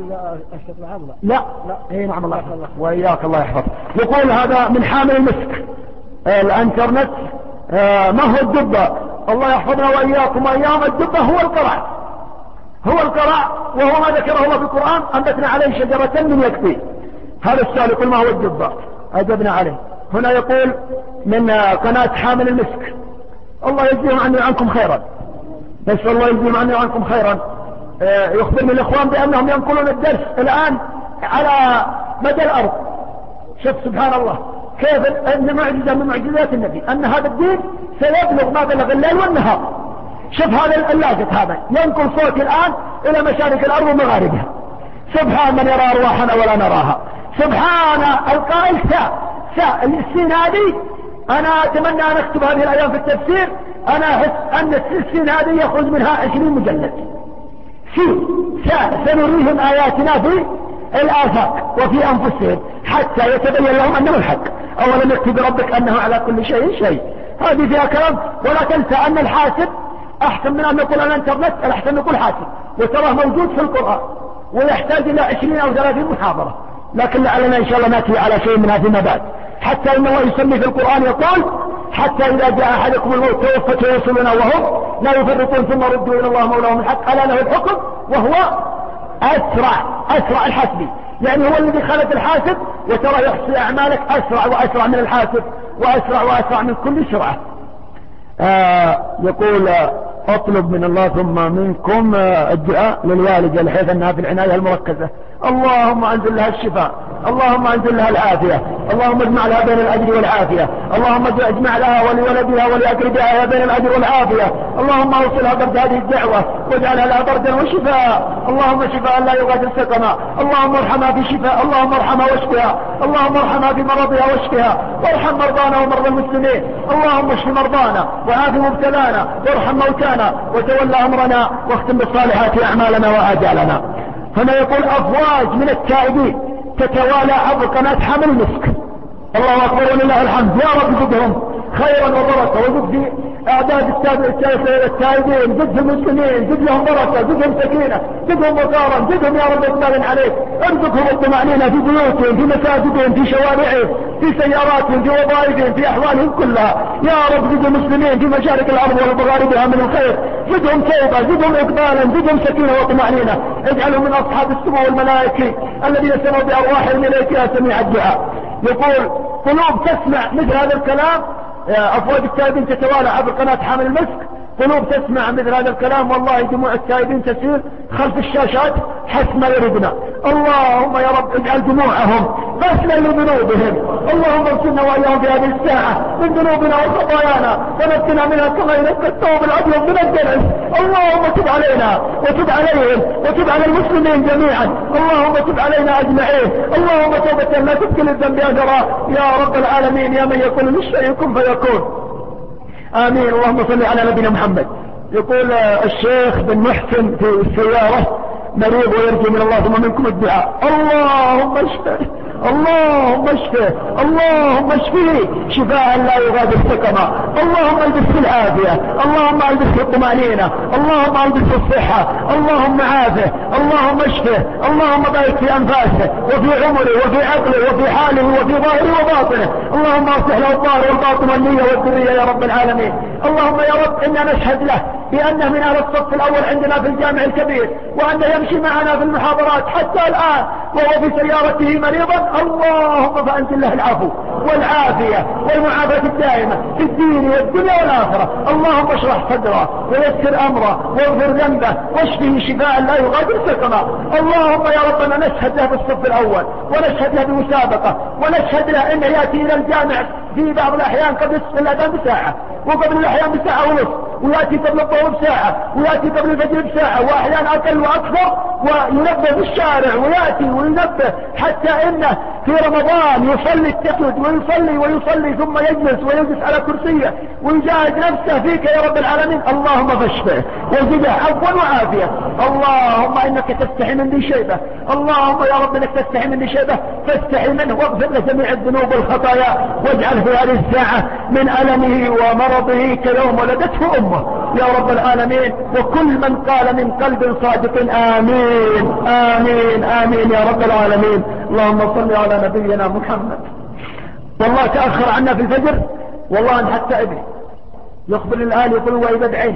Speaker 2: لا لا اي نعم الله يحفظ وإياك الله يحفظ. يقول هذا من حامل المسك الانترنت آه ما هو الدبة؟ الله يحفظنا وإياكم وإياهم. الدبة هو القرع، هو القرع وهو ما ذكره الله في القرآن أنبتنا عليه شجرة من يكفي. هذا السؤال يقول ما هو الدبة؟ أجبنا عليه. هنا يقول من قناة حامل المسك الله يجزيهم عني وعنكم خيرا، نسأل الله يجزيهم عني وعنكم خيرا. يخبرني الإخوان بأنهم ينقلون الدرس الآن على مدى الأرض. شوف سبحان الله كيف أن معجزة من معجزات النبي أن هذا الدين سيبلغ ما بلغ الليل والنهار. شوف هذا اللاجت هذا ينقل صوتي الآن إلى مشارق الأرض ومغاربها. سبحان من يرى أرواحنا ولا نراها، سبحان القائل ساء ساء السين هذه. أنا أتمنى أن أكتب هذه الأيام في التفسير، أنا أحس أن السين هذه يخرج منها عشرين مجلد. سين ساء سنريهم آياتنا في الآفاق وفي أنفسهم حتى يتبين لهم أنه الحق. أولا يكتب بربك أنه على كل شيء شيء، هذه فيها كلام. ولا تنسى أن الحاسب أحسن من أن نقول على الانترنت، الأحسن نقول حاسب، وتراه موجود في القرآن ويحتاج إلى عشرين أو ثلاثين محاضرة، لكن لعلنا إن شاء الله نأتي على شيء منها فيما بعد. حتى إن الله يسمي في القرآن يقول حتى إذا جاء أحدكم الموت توفته رسلنا وهم لا يفرطون ثم ردوا إلى الله مولاهم الحق ألا له الحكم وهو أسرع أسرع الحاسبين. يعني هو الذي خلق الحاسب وترى يحصي أعمالك أسرع وأسرع من الحاسب وأسرع وأسرع من كل سرعة. آه يقول أطلب من الله ثم منكم الدعاء للوالدة بحيث أنها في العناية المركزة. اللهم أنزل لها الشفاء، اللهم أنزل لها العافية، اللهم اجمع لها بين الأجر والعافية، اللهم اجمع لها ولولدها ولأقربائها بين الأجر والعافية. اللهم أوصلها برد هذه الدعوة واجعلها لها بردا وشفاء، اللهم شفاء لا يغادر سقما. اللهم ارحمها في شفاء، اللهم ارحمها واشفها، اللهم ارحمها في مرضها واشفها، وارحم مرضانا ومرضى المسلمين. اللهم اشف مرضانا وعاف مبتلانا وارحم موتانا وتولى أمرنا واختم بالصالحات أعمالنا وآجالنا. هنا يقول أفواج من التائبين تتوالى عبر قناة حمل المسك. الله أكبر ولله الحمد. يا رب زدهم خيرا وبركة وزد في أعداد التائبين، زد المسلمين، زد لهم بركة، زدهم سكينة، زدهم وقارا، زدهم يا رب إقبالا عليك. ارزقهم الطمأنينة في بيوتهم، في مساجدهم، في شوارعهم، في سياراتهم، في وظائفهم، في أحوالهم كلها. يا رب زد المسلمين في مشارق الأرض ومغاربها من الخير، زدهم توبة، زدهم إقبالا، زدهم سكينة وطمأنينة. اجعلهم من أصحاب السمو والملائكة الذين سموا بأرواحهم إليك يا سميع الدعاء. يقول قلوب تسمع مثل هذا الكلام، أفواج التائبين تتوالى عبر قناة حامل المسك، قلوب تسمع مثل هذا الكلام والله دموع التائبين تسير خلف الشاشات حسب ما يردنا. اللهم يا رب اجعل دموعهم غسلا لذنوبهم. اللهم اغسلنا واياهم في هذه الساعة من ذنوبنا وخطايانا ونقنا منها كما ينقى الثوب الابيض من الدنس. اللهم تب علينا وتب عليهم وتب على المسلمين جميعا. اللهم تب علينا اجمعين. اللهم توبة لا تبكي للذنب اجرا يا رب العالمين يا من يقول للشيء كن فيكون. آمين. اللهم صل على نبينا محمد. يقول الشيخ بن محسن في السيارة مريض ويرجو من الله ثم منكم الدعاء. اللهم اشفه، اللهم اشفه، اللهم اشفيه شفاء لا يغادر سقما. اللهم البسه العافية، اللهم البسه الطمأنينة، اللهم البسه الصحة، اللهم عافه، اللهم اشفه، اللهم بارك في أنفاسه وفي عمره وفي عقله وفي حاله وفي ظاهره وباطنه. اللهم اصلح له الظاهر والباطن والنية والذرية يا رب العالمين. اللهم يا رب إنا نشهد له بأنه من أهل الصف الأول عندنا في الجامع الكبير، وأنه يمشي معنا في المحاضرات حتى الآن وهو في سيارته مريضا. اللهم فأنزل له العفو والعافية والمعافاة الدائمة في الدين والدنيا والآخرة. اللهم اشرح صدره ويسر أمره واغفر ذنبه واشفه شفاء لا يغادر سقما. اللهم يا ربنا نشهد له بالصف الأول ونشهد له بمسابقة ونشهد له أنه يأتي إلى الجامع في بعض الأحيان قبل الأذان بساعة وقبل الأحيان بساعة ونصف، ويأتي قبل الظهر بساعة ويأتي قبل الفجر بساعة وأحيانا أقل وأكثر، وينبه في الشارع ويأتي وينبه حتى إنه في رمضان يصلي التهجد ويصلي ويصلي ثم يجلس ويجلس على كرسيه ويجاهد نفسه فيك يا رب العالمين. اللهم فاشفه وزده عفوا وعافية. اللهم إنك تستحي من ذي شيبة، اللهم يا رب إنك تستحي من ذي شيبة فاستحي منه واغفر له جميع الذنوب والخطايا واجعل في هذه الساعة من ألمه ومرضه كيوم ولدته أمه يا رب العالمين. وكل من قال من قلب صادق آمين آمين آمين يا رب العالمين. اللهم صل على نبينا محمد. والله تأخر عنا في الفجر والله أن حتى ابني يخبر الآن يقول وإذا بعين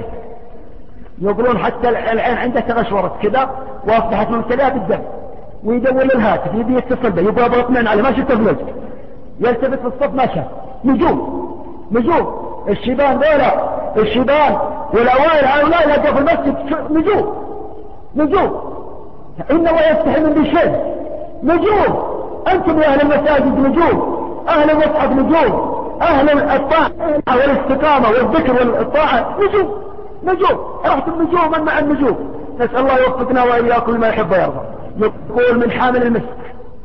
Speaker 2: يقولون حتى العين عنده تغشورت كذا واصبحت ممتلئة بالدم ويدور الهاتف يبي يتصل به يبغى بطمئن عليه ما شفت فلوس يلتفت في الصف ما شاف نجوم نجوم الشيبان ذولا الشيبان والأوائل هؤلاء لقوا في المسجد نجوم نجوم إن الله يستحي من بشيء نجوم. أنتم يا أهل المساجد نجوم، أهل المصحف نجوم، أهل الطاعة والاستقامة والذكر والطاعة نجوم نجوم، رحتم نجوما مع النجوم. نسأل الله يوفقنا وإياكم لما يحب ويرضى. يقول من حامل المسك.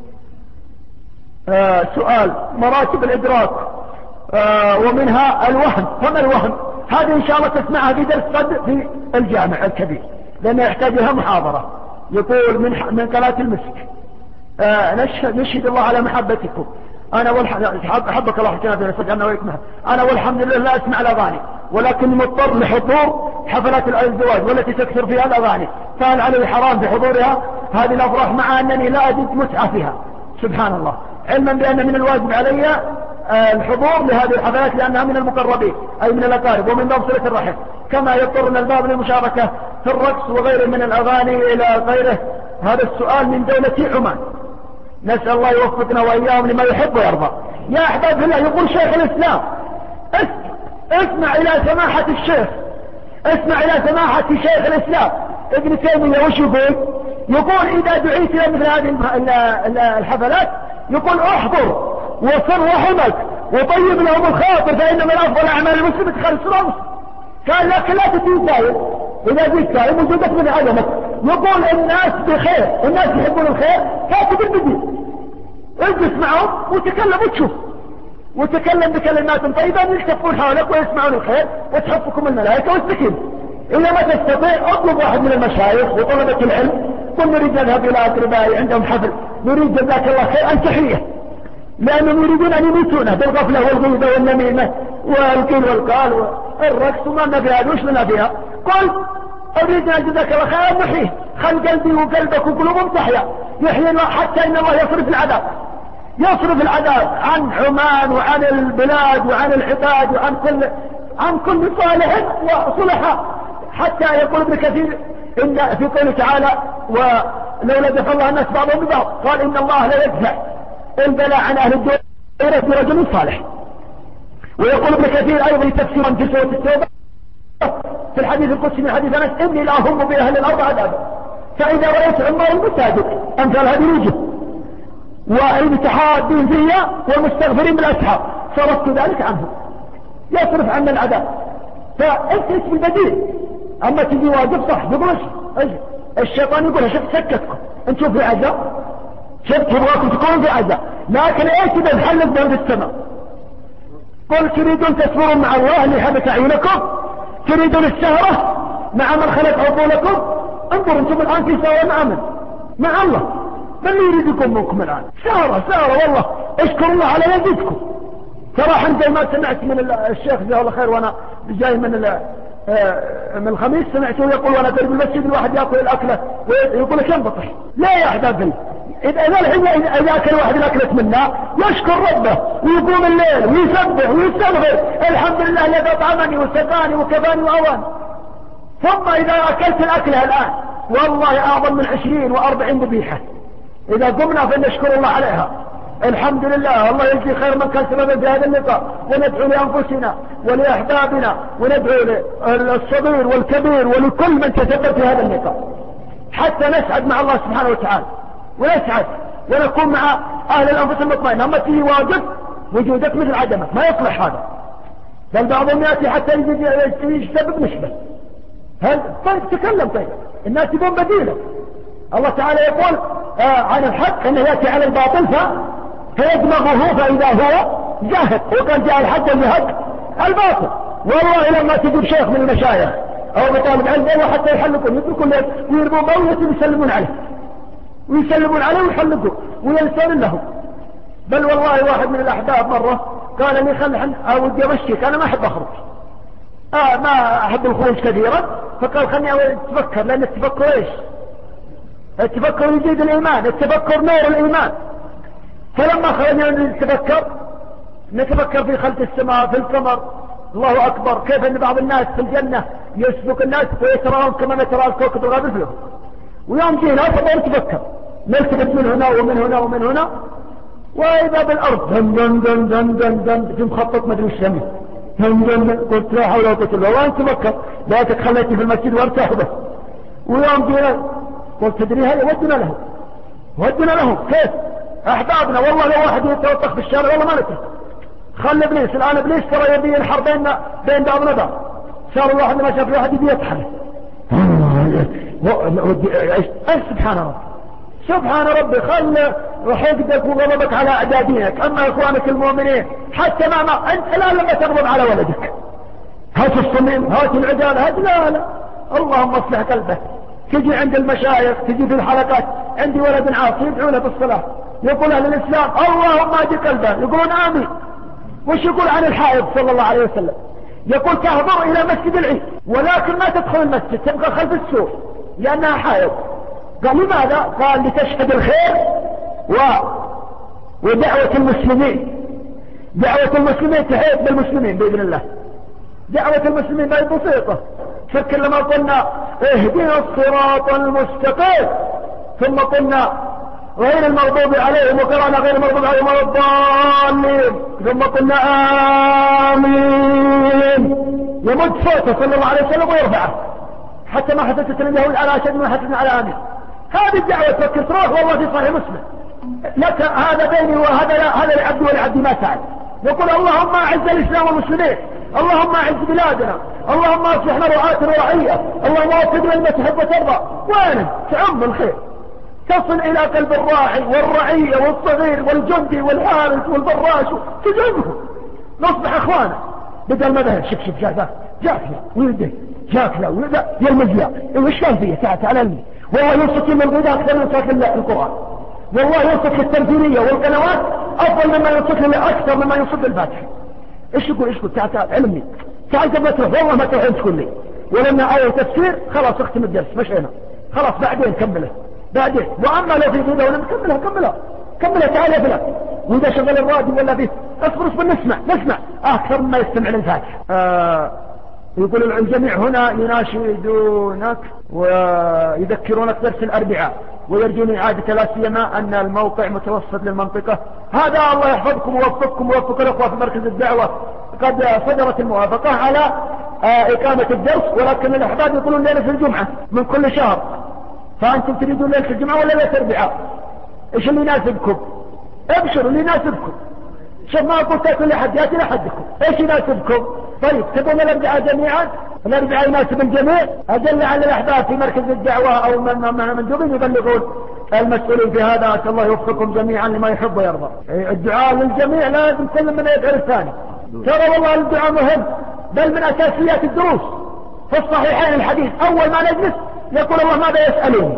Speaker 2: آه سؤال مراتب الإدراك آه ومنها الوهم. فما الوهم؟ هذه إن شاء الله تسمعها في درس غد في الجامع الكبير لأنه يحتاج لها محاضرة. يقول من من قناة المسك آه نشهد, نشهد الله على محبتكم. أنا أحبك الله حكينا في نسأل عنه ويكمها. أنا والحمد لله لا أسمع الأغاني ولكن مضطر لحضور حفلات الزواج والتي تكثر فيها الأغاني، فهل علي حرام في حضورها هذه الأفراح مع أنني لا أجد متعة فيها؟ سبحان الله، علما بأن من الواجب علي الحضور لهذه الحفلات لأنها من المقربين أي من الأقارب ومن باب صلة الرحم، كما يضطرنا الباب للمشاركة في الرقص وغيره من الأغاني إلى غيره. هذا السؤال من دولة عمان، نسأل الله يوفقنا وإياهم لما يحب ويرضى. يا أحباب الله، يقول شيخ الإسلام اسمع إلى سماحة الشيخ، اسمع إلى سماحة شيخ الإسلام ابن تيمية وش يقول؟ يقول إذا دعيت إلى مثل هذه الحفلات يقول احضر وصر رحمك وطيب لهم الخاطر فإن من أفضل أعمال المسلم ادخال السلام. قال لكن لا تتين سائل، إذا جيت سائل وجودك من عدمك. يقول الناس بخير، الناس يحبون الخير، كاتب البديل اجلس معهم وتكلم وتشوف وتكلم بكلمات طيبة يلتفون حولك ويسمعون الخير وتحفكم الملائكة والسكين. إذا ما تستطيع اطلب واحد من المشايخ وطلبة العلم قل نريد نذهب إلى أقربائي عندهم حفل، نريد جزاك الله خير أن تحية، لأنهم يريدون أن يميتونه بالغفلة والغيبة والنميمة والقيل والقال والرقص وما لنا فيها وش لنا فيها. قل أريدنا جزاك الله خير أن نحيه، خل قلبي وقلبك وقلوبهم تحيا، يحيي الله حتى إن الله يصرف العذاب، يصرف العذاب عن عمان وعن البلاد وعن العباد وعن كل عن كل صالح وصلحاء. حتى يقول ابن كثير إن في قوله تعالى ولولا دفع الله الناس بعضهم ببعض قال إن الله لا يدفع البلاء عن أهل الدنيا برجل صالح. ويقول ابن كثير أيضا تفسيرا في سورة التوبة في الحديث القدسي من حديث أنس إني لا أهم بأهل الأرض عذابا فإذا رأيت عمار المساجد أمثال هذه الوجه والمتحابين فيها والمستغفرين بالأسحار صرفت ذلك عنهم، يصرف عنا العذاب. فأنت اسم البديل. أما تجي واجب صح يقول الشيطان يقول شفت سكتكم انتوا في عذاب، شفت تبغاكم تكونوا في عذاب، لكن ايش اذا تحلق بهم في السماء؟ قل تريدون تصبروا مع الله اللي حبك اعينكم، تريدون السهرة مع من خلق عقولكم؟ انظروا انتم الان في سهرة مع من؟ مع الله. من اللي يريدكم منكم الان؟ سهرة سهرة والله، اشكروا الله على يزيدكم. صراحة زي ما سمعت من الشيخ جزاه الله خير وانا جاي من من الخميس سمعته يقول وانا قريب المسجد الواحد ياكل الاكله ويقول لك ينبطح. لا يا احبابي، اذا الحين اذا اكل واحد الاكله منا يشكر ربه ويقوم الليل ويسبح ويستغفر الحمد لله الذي اطعمني وسقاني وكفاني واواني. ثم اذا اكلت الاكله الان والله اعظم من عشرين واربعين ذبيحه اذا قمنا فلنشكر الله عليها. الحمد لله، الله يجزي خير من كان سببا في هذا اللقاء، وندعو لأنفسنا ولأحبابنا وندعو للصغير والكبير ولكل من تسبب في هذا اللقاء حتى نسعد مع الله سبحانه وتعالى ونسعد ونكون مع أهل الأنفس المطمئنة. أما تيجي واجب وجودك مثل عدمك ما يصلح هذا، بل بعضهم يأتي حتى يسبب نشبه. هل طيب تكلم، طيب الناس يبون بديلة. الله تعالى يقول آه عن الحق انه يأتي على الباطل ف فيدمغه فإذا هو زاهد، وقال جاء الحق والزهق الباطل. والله لما تجيب شيخ من المشايخ أو بطالب علم والله حتى يحلقون يتركون ويربون موية ويسلمون عليه ويسلمون عليه ويحلقون وينسون له. بل والله واحد من الأحباب مرة قال لي خل أودي أمشيك أنا ما أحب أخرج، آه ما أحب الخروج كثيرا، فقال خلني أتفكر، لأن التفكر إيش؟ التفكر يزيد الإيمان، التفكر نور الإيمان. فلما خرجنا نتفكر نتفكر في خلق السماء في القمر، الله أكبر كيف أن بعض الناس في الجنة يسبق الناس ويتراهم كما نترى الكوكب الغابر فيهم. ويوم جينا فضل نتفكر نلتفت من هنا ومن هنا ومن هنا، وإذا بالأرض دن دن دن دن دن دن في مخطط مدري وش يمي قلت لا حول ولا قوة الا بالله وانت مكة لا تخليتي في المسجد وارتاح به. ويوم جينا قلت تدري هذا ودنا له ودنا له كيف احبابنا والله لو واحد يتوقف في الشارع والله ما نترك. خلي ابليس الان ابليس ترى يبي الحرب بين بين بعضنا بعض. صار الله عندما شاف واحد يبي يطحن سبحان ربي سبحان ربي. خل حقدك وغضبك على اعدادينك. اما اخوانك المؤمنين حتى ما, ما انت لا لما تغضب على ولدك هات الصميم هات العدال هات لا لا اللهم اصلح قلبه. تجي عند المشايخ تجي في الحلقات عندي ولد عاصي يدعونه بالصلاة يقول اهل الاسلام اللهم اهد قلبه يقولون امين. وش يقول عن الحائض صلى الله عليه وسلم؟ يقول تهضر الى مسجد العيد ولكن ما تدخل المسجد تبقى خلف السور لانها حائض. قال لماذا؟ قال لتشهد الخير و... ودعوة المسلمين. دعوة المسلمين تحيط بالمسلمين بإذن الله. دعوة المسلمين ما هي بسيطة. فكر لما قلنا اهدنا الصراط المستقيم ثم قلنا غير المغضوب عليهم وقرأنا غير المغضوب عليهم ولا الضالين ثم قلنا آمين. يمد صوته صلى الله عليه وسلم ويرفعه حتى ما حسست اليهود على أشد ما حسسنا على آمين. هذه الدعوة تفكر تروح والله في صحيح مسلم لك هذا بيني وهذا لا هذا لعبدي ولعبدي ما سأل. يقول اللهم أعز الإسلام والمسلمين اللهم أعز بلادنا اللهم أصلحنا رعاة ورعية اللهم وفقنا لما تحب وترضى. وين تعم الخير تصل إلى قلب الراعي والرعية والصغير والجندي والحارس والبراش تجعلهم نصبح أخوانا بدل ما ذهب شف شف جاء جاء ويده جاك لا ويده يلمزيا وش كان فيه تعال تعال علمي. والله يوصف من الغذاء أكثر من يوصف القرآن. والله يوصف التمثيلية والقنوات أفضل مما يوصف أكثر مما يوصف الفاتحة. إيش يقول إيش يقول تعال تعال علمني تعال قبل ما تروح والله ما تروح أنت تقول لي ولما آية تفسير خلاص اختم الدرس مشينا خلاص بعدين كمله بعدين. وأما لو في غذاء ولم كملها كملها كملها تعال يا فلان. وإذا شغل الراديو ولا فيه اصبر اصبر نسمع نسمع أكثر مما يستمع للفاتحة. آه يقول الجميع هنا يناشدونك ويذكرونك درس الأربعاء ويرجون إعادة لا سيما أن الموقع متوسط للمنطقة. هذا الله يحفظكم ووفقكم ووفق الأخوة في مركز الدعوة قد صدرت الموافقة على إقامة الدرس ولكن الأحباب يقولون ليلة الجمعة من كل شهر. فأنتم تريدون ليلة الجمعة ولا ليلة الأربعاء؟ إيش اللي يناسبكم؟ ابشروا اللي يناسبكم. شوف ما أقول تأتوا لحد يأتي لحدكم إيش يناسبكم؟ طيب تبون الأربعاء جميعا؟ الأربعاء يناسب الجميع. أدل على الأحباب في مركز الدعوة أو من مندوبين يبلغون المسؤولين في هذا. أسأل الله يوفقكم جميعا لما يحب ويرضى. الدعاء للجميع لازم كل من يدعو الثاني. ترى والله الدعاء مهم بل من أساسيات الدروس. في الصحيحين الحديث أول ما نجلس يقول الله ماذا يسألون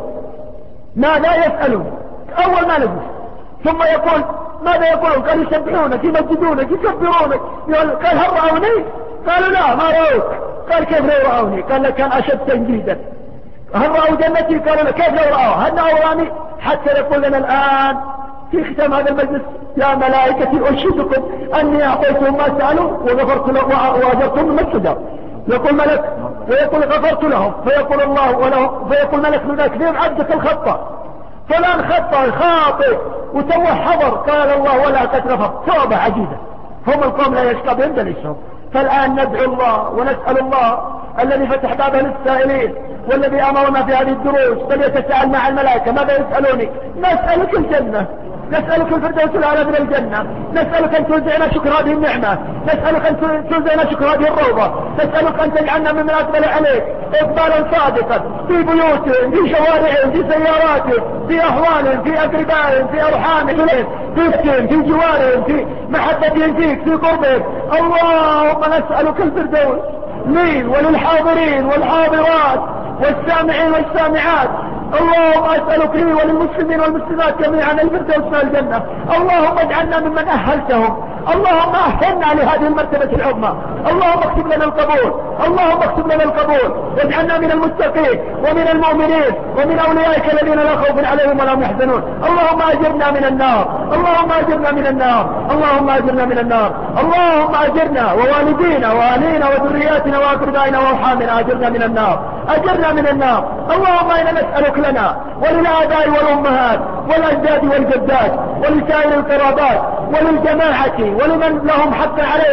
Speaker 2: ماذا يسألون أول ما نجلس ثم يقول ماذا يقولون؟ قال يسبحونك يمجدونك يكبرونك. قال هل رأوني؟ قالوا لا ما رأوك. قال كيف لو رأوني؟ قال لك كان أشد تنجيدا. هل رأوا جنتي؟ قالوا كيف لو رأوا؟ هل رأوني؟ حتى يقول لنا الآن في ختام هذا المجلس يا ملائكتي أنشدكم أني أعطيتهم ما سألوا وغفرت لهم وأجرتهم من السجر. يقول ملك ويقول غفرت لهم فيقول الله ولهم فيقول ملك من ذلك فيهم عبدك الخطأ فلان خطأ خاطئ وتوه حضر. قال الله ولا قد غفر. توبة عجيبة. هم القوم لا يشقى بهم دليسهم. فالآن ندعو الله ونسأل الله الذي فتح بابه للسائلين والذي أمرنا في هذه الدروس بل يتساءل مع الملائكة ماذا يسألوني؟ نسألك الجنة نسألك الفردوس الأعلى من الجنة. نسألك أن توزعنا شكر هذه النعمة. نسألك أن توزعنا شكر هذه الروضة. نسألك أن تجعلنا ممن أقبل عليك إقبالا صادقا في بيوتهم في شوارعهم في سياراتهم في أهوالهم في أقربائهم في أرحامهم في بيتهم في جوارهم في محبتهم فيك في قربهم. اللهم نسألك الفردوس لي وللحاضرين والحاضرات والسامعين والسامعات. اللهم أسألك لي وللمسلمين والمسلمات جميعا الفردوس من الجنة. اللهم اجعلنا ممن أهلتهم. اللهم أهلنا لهذه المرتبة العظمى. اللهم اكتب لنا القبول. اللهم اكتب لنا القبول واجعلنا من المتقين ومن المؤمنين ومن أوليائك الذين لا خوف عليهم ولا هم يحزنون. اللهم أجرنا من النار. اللهم أجرنا من النار. اللهم أجرنا من النار. اللهم أجرنا ووالدينا وأهلينا وذرياتنا وأقربائنا وأرحامنا أجرنا من النار. أجرنا من النار. اللهم إنا نسألك لنا وللآباء والأمهات والأجداد والجدات ولسائر القرابات وللجماعة ولمن لهم حق علينا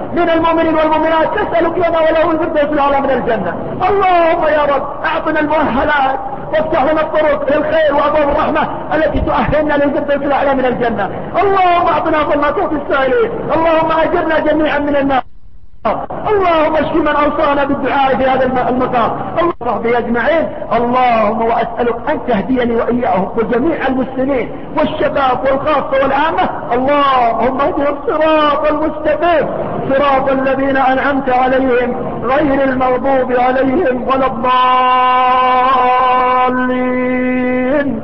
Speaker 2: من المؤمنين والمؤمنات نسألك لنا وله الفردوس الأعلى من الجنة. اللهم يا رب أعطنا المؤهلات وافتح لنا الطرق للخير وأبواب الرحمة التي تؤهلنا للفردوس الأعلى من الجنة. اللهم أعطنا ظلمات السائلين. اللهم أجرنا جميعا من النار. اللهم اشف من اوصانا بالدعاء في هذا المقام. اللهم به اجمعين. اللهم واسالك ان تهديني واياهم وجميع المسلمين والشباب والخاصه والعامه. اللهم اهدهم الصراط المستقيم صراط الذين انعمت عليهم غير المغضوب عليهم ولا الضالين.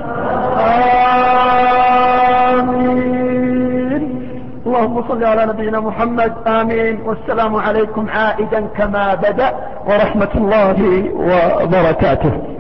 Speaker 2: آمين. اللهم صل على نبينا محمد. آمين. والسلام عليكم عائدا كما بدأ ورحمة الله وبركاته.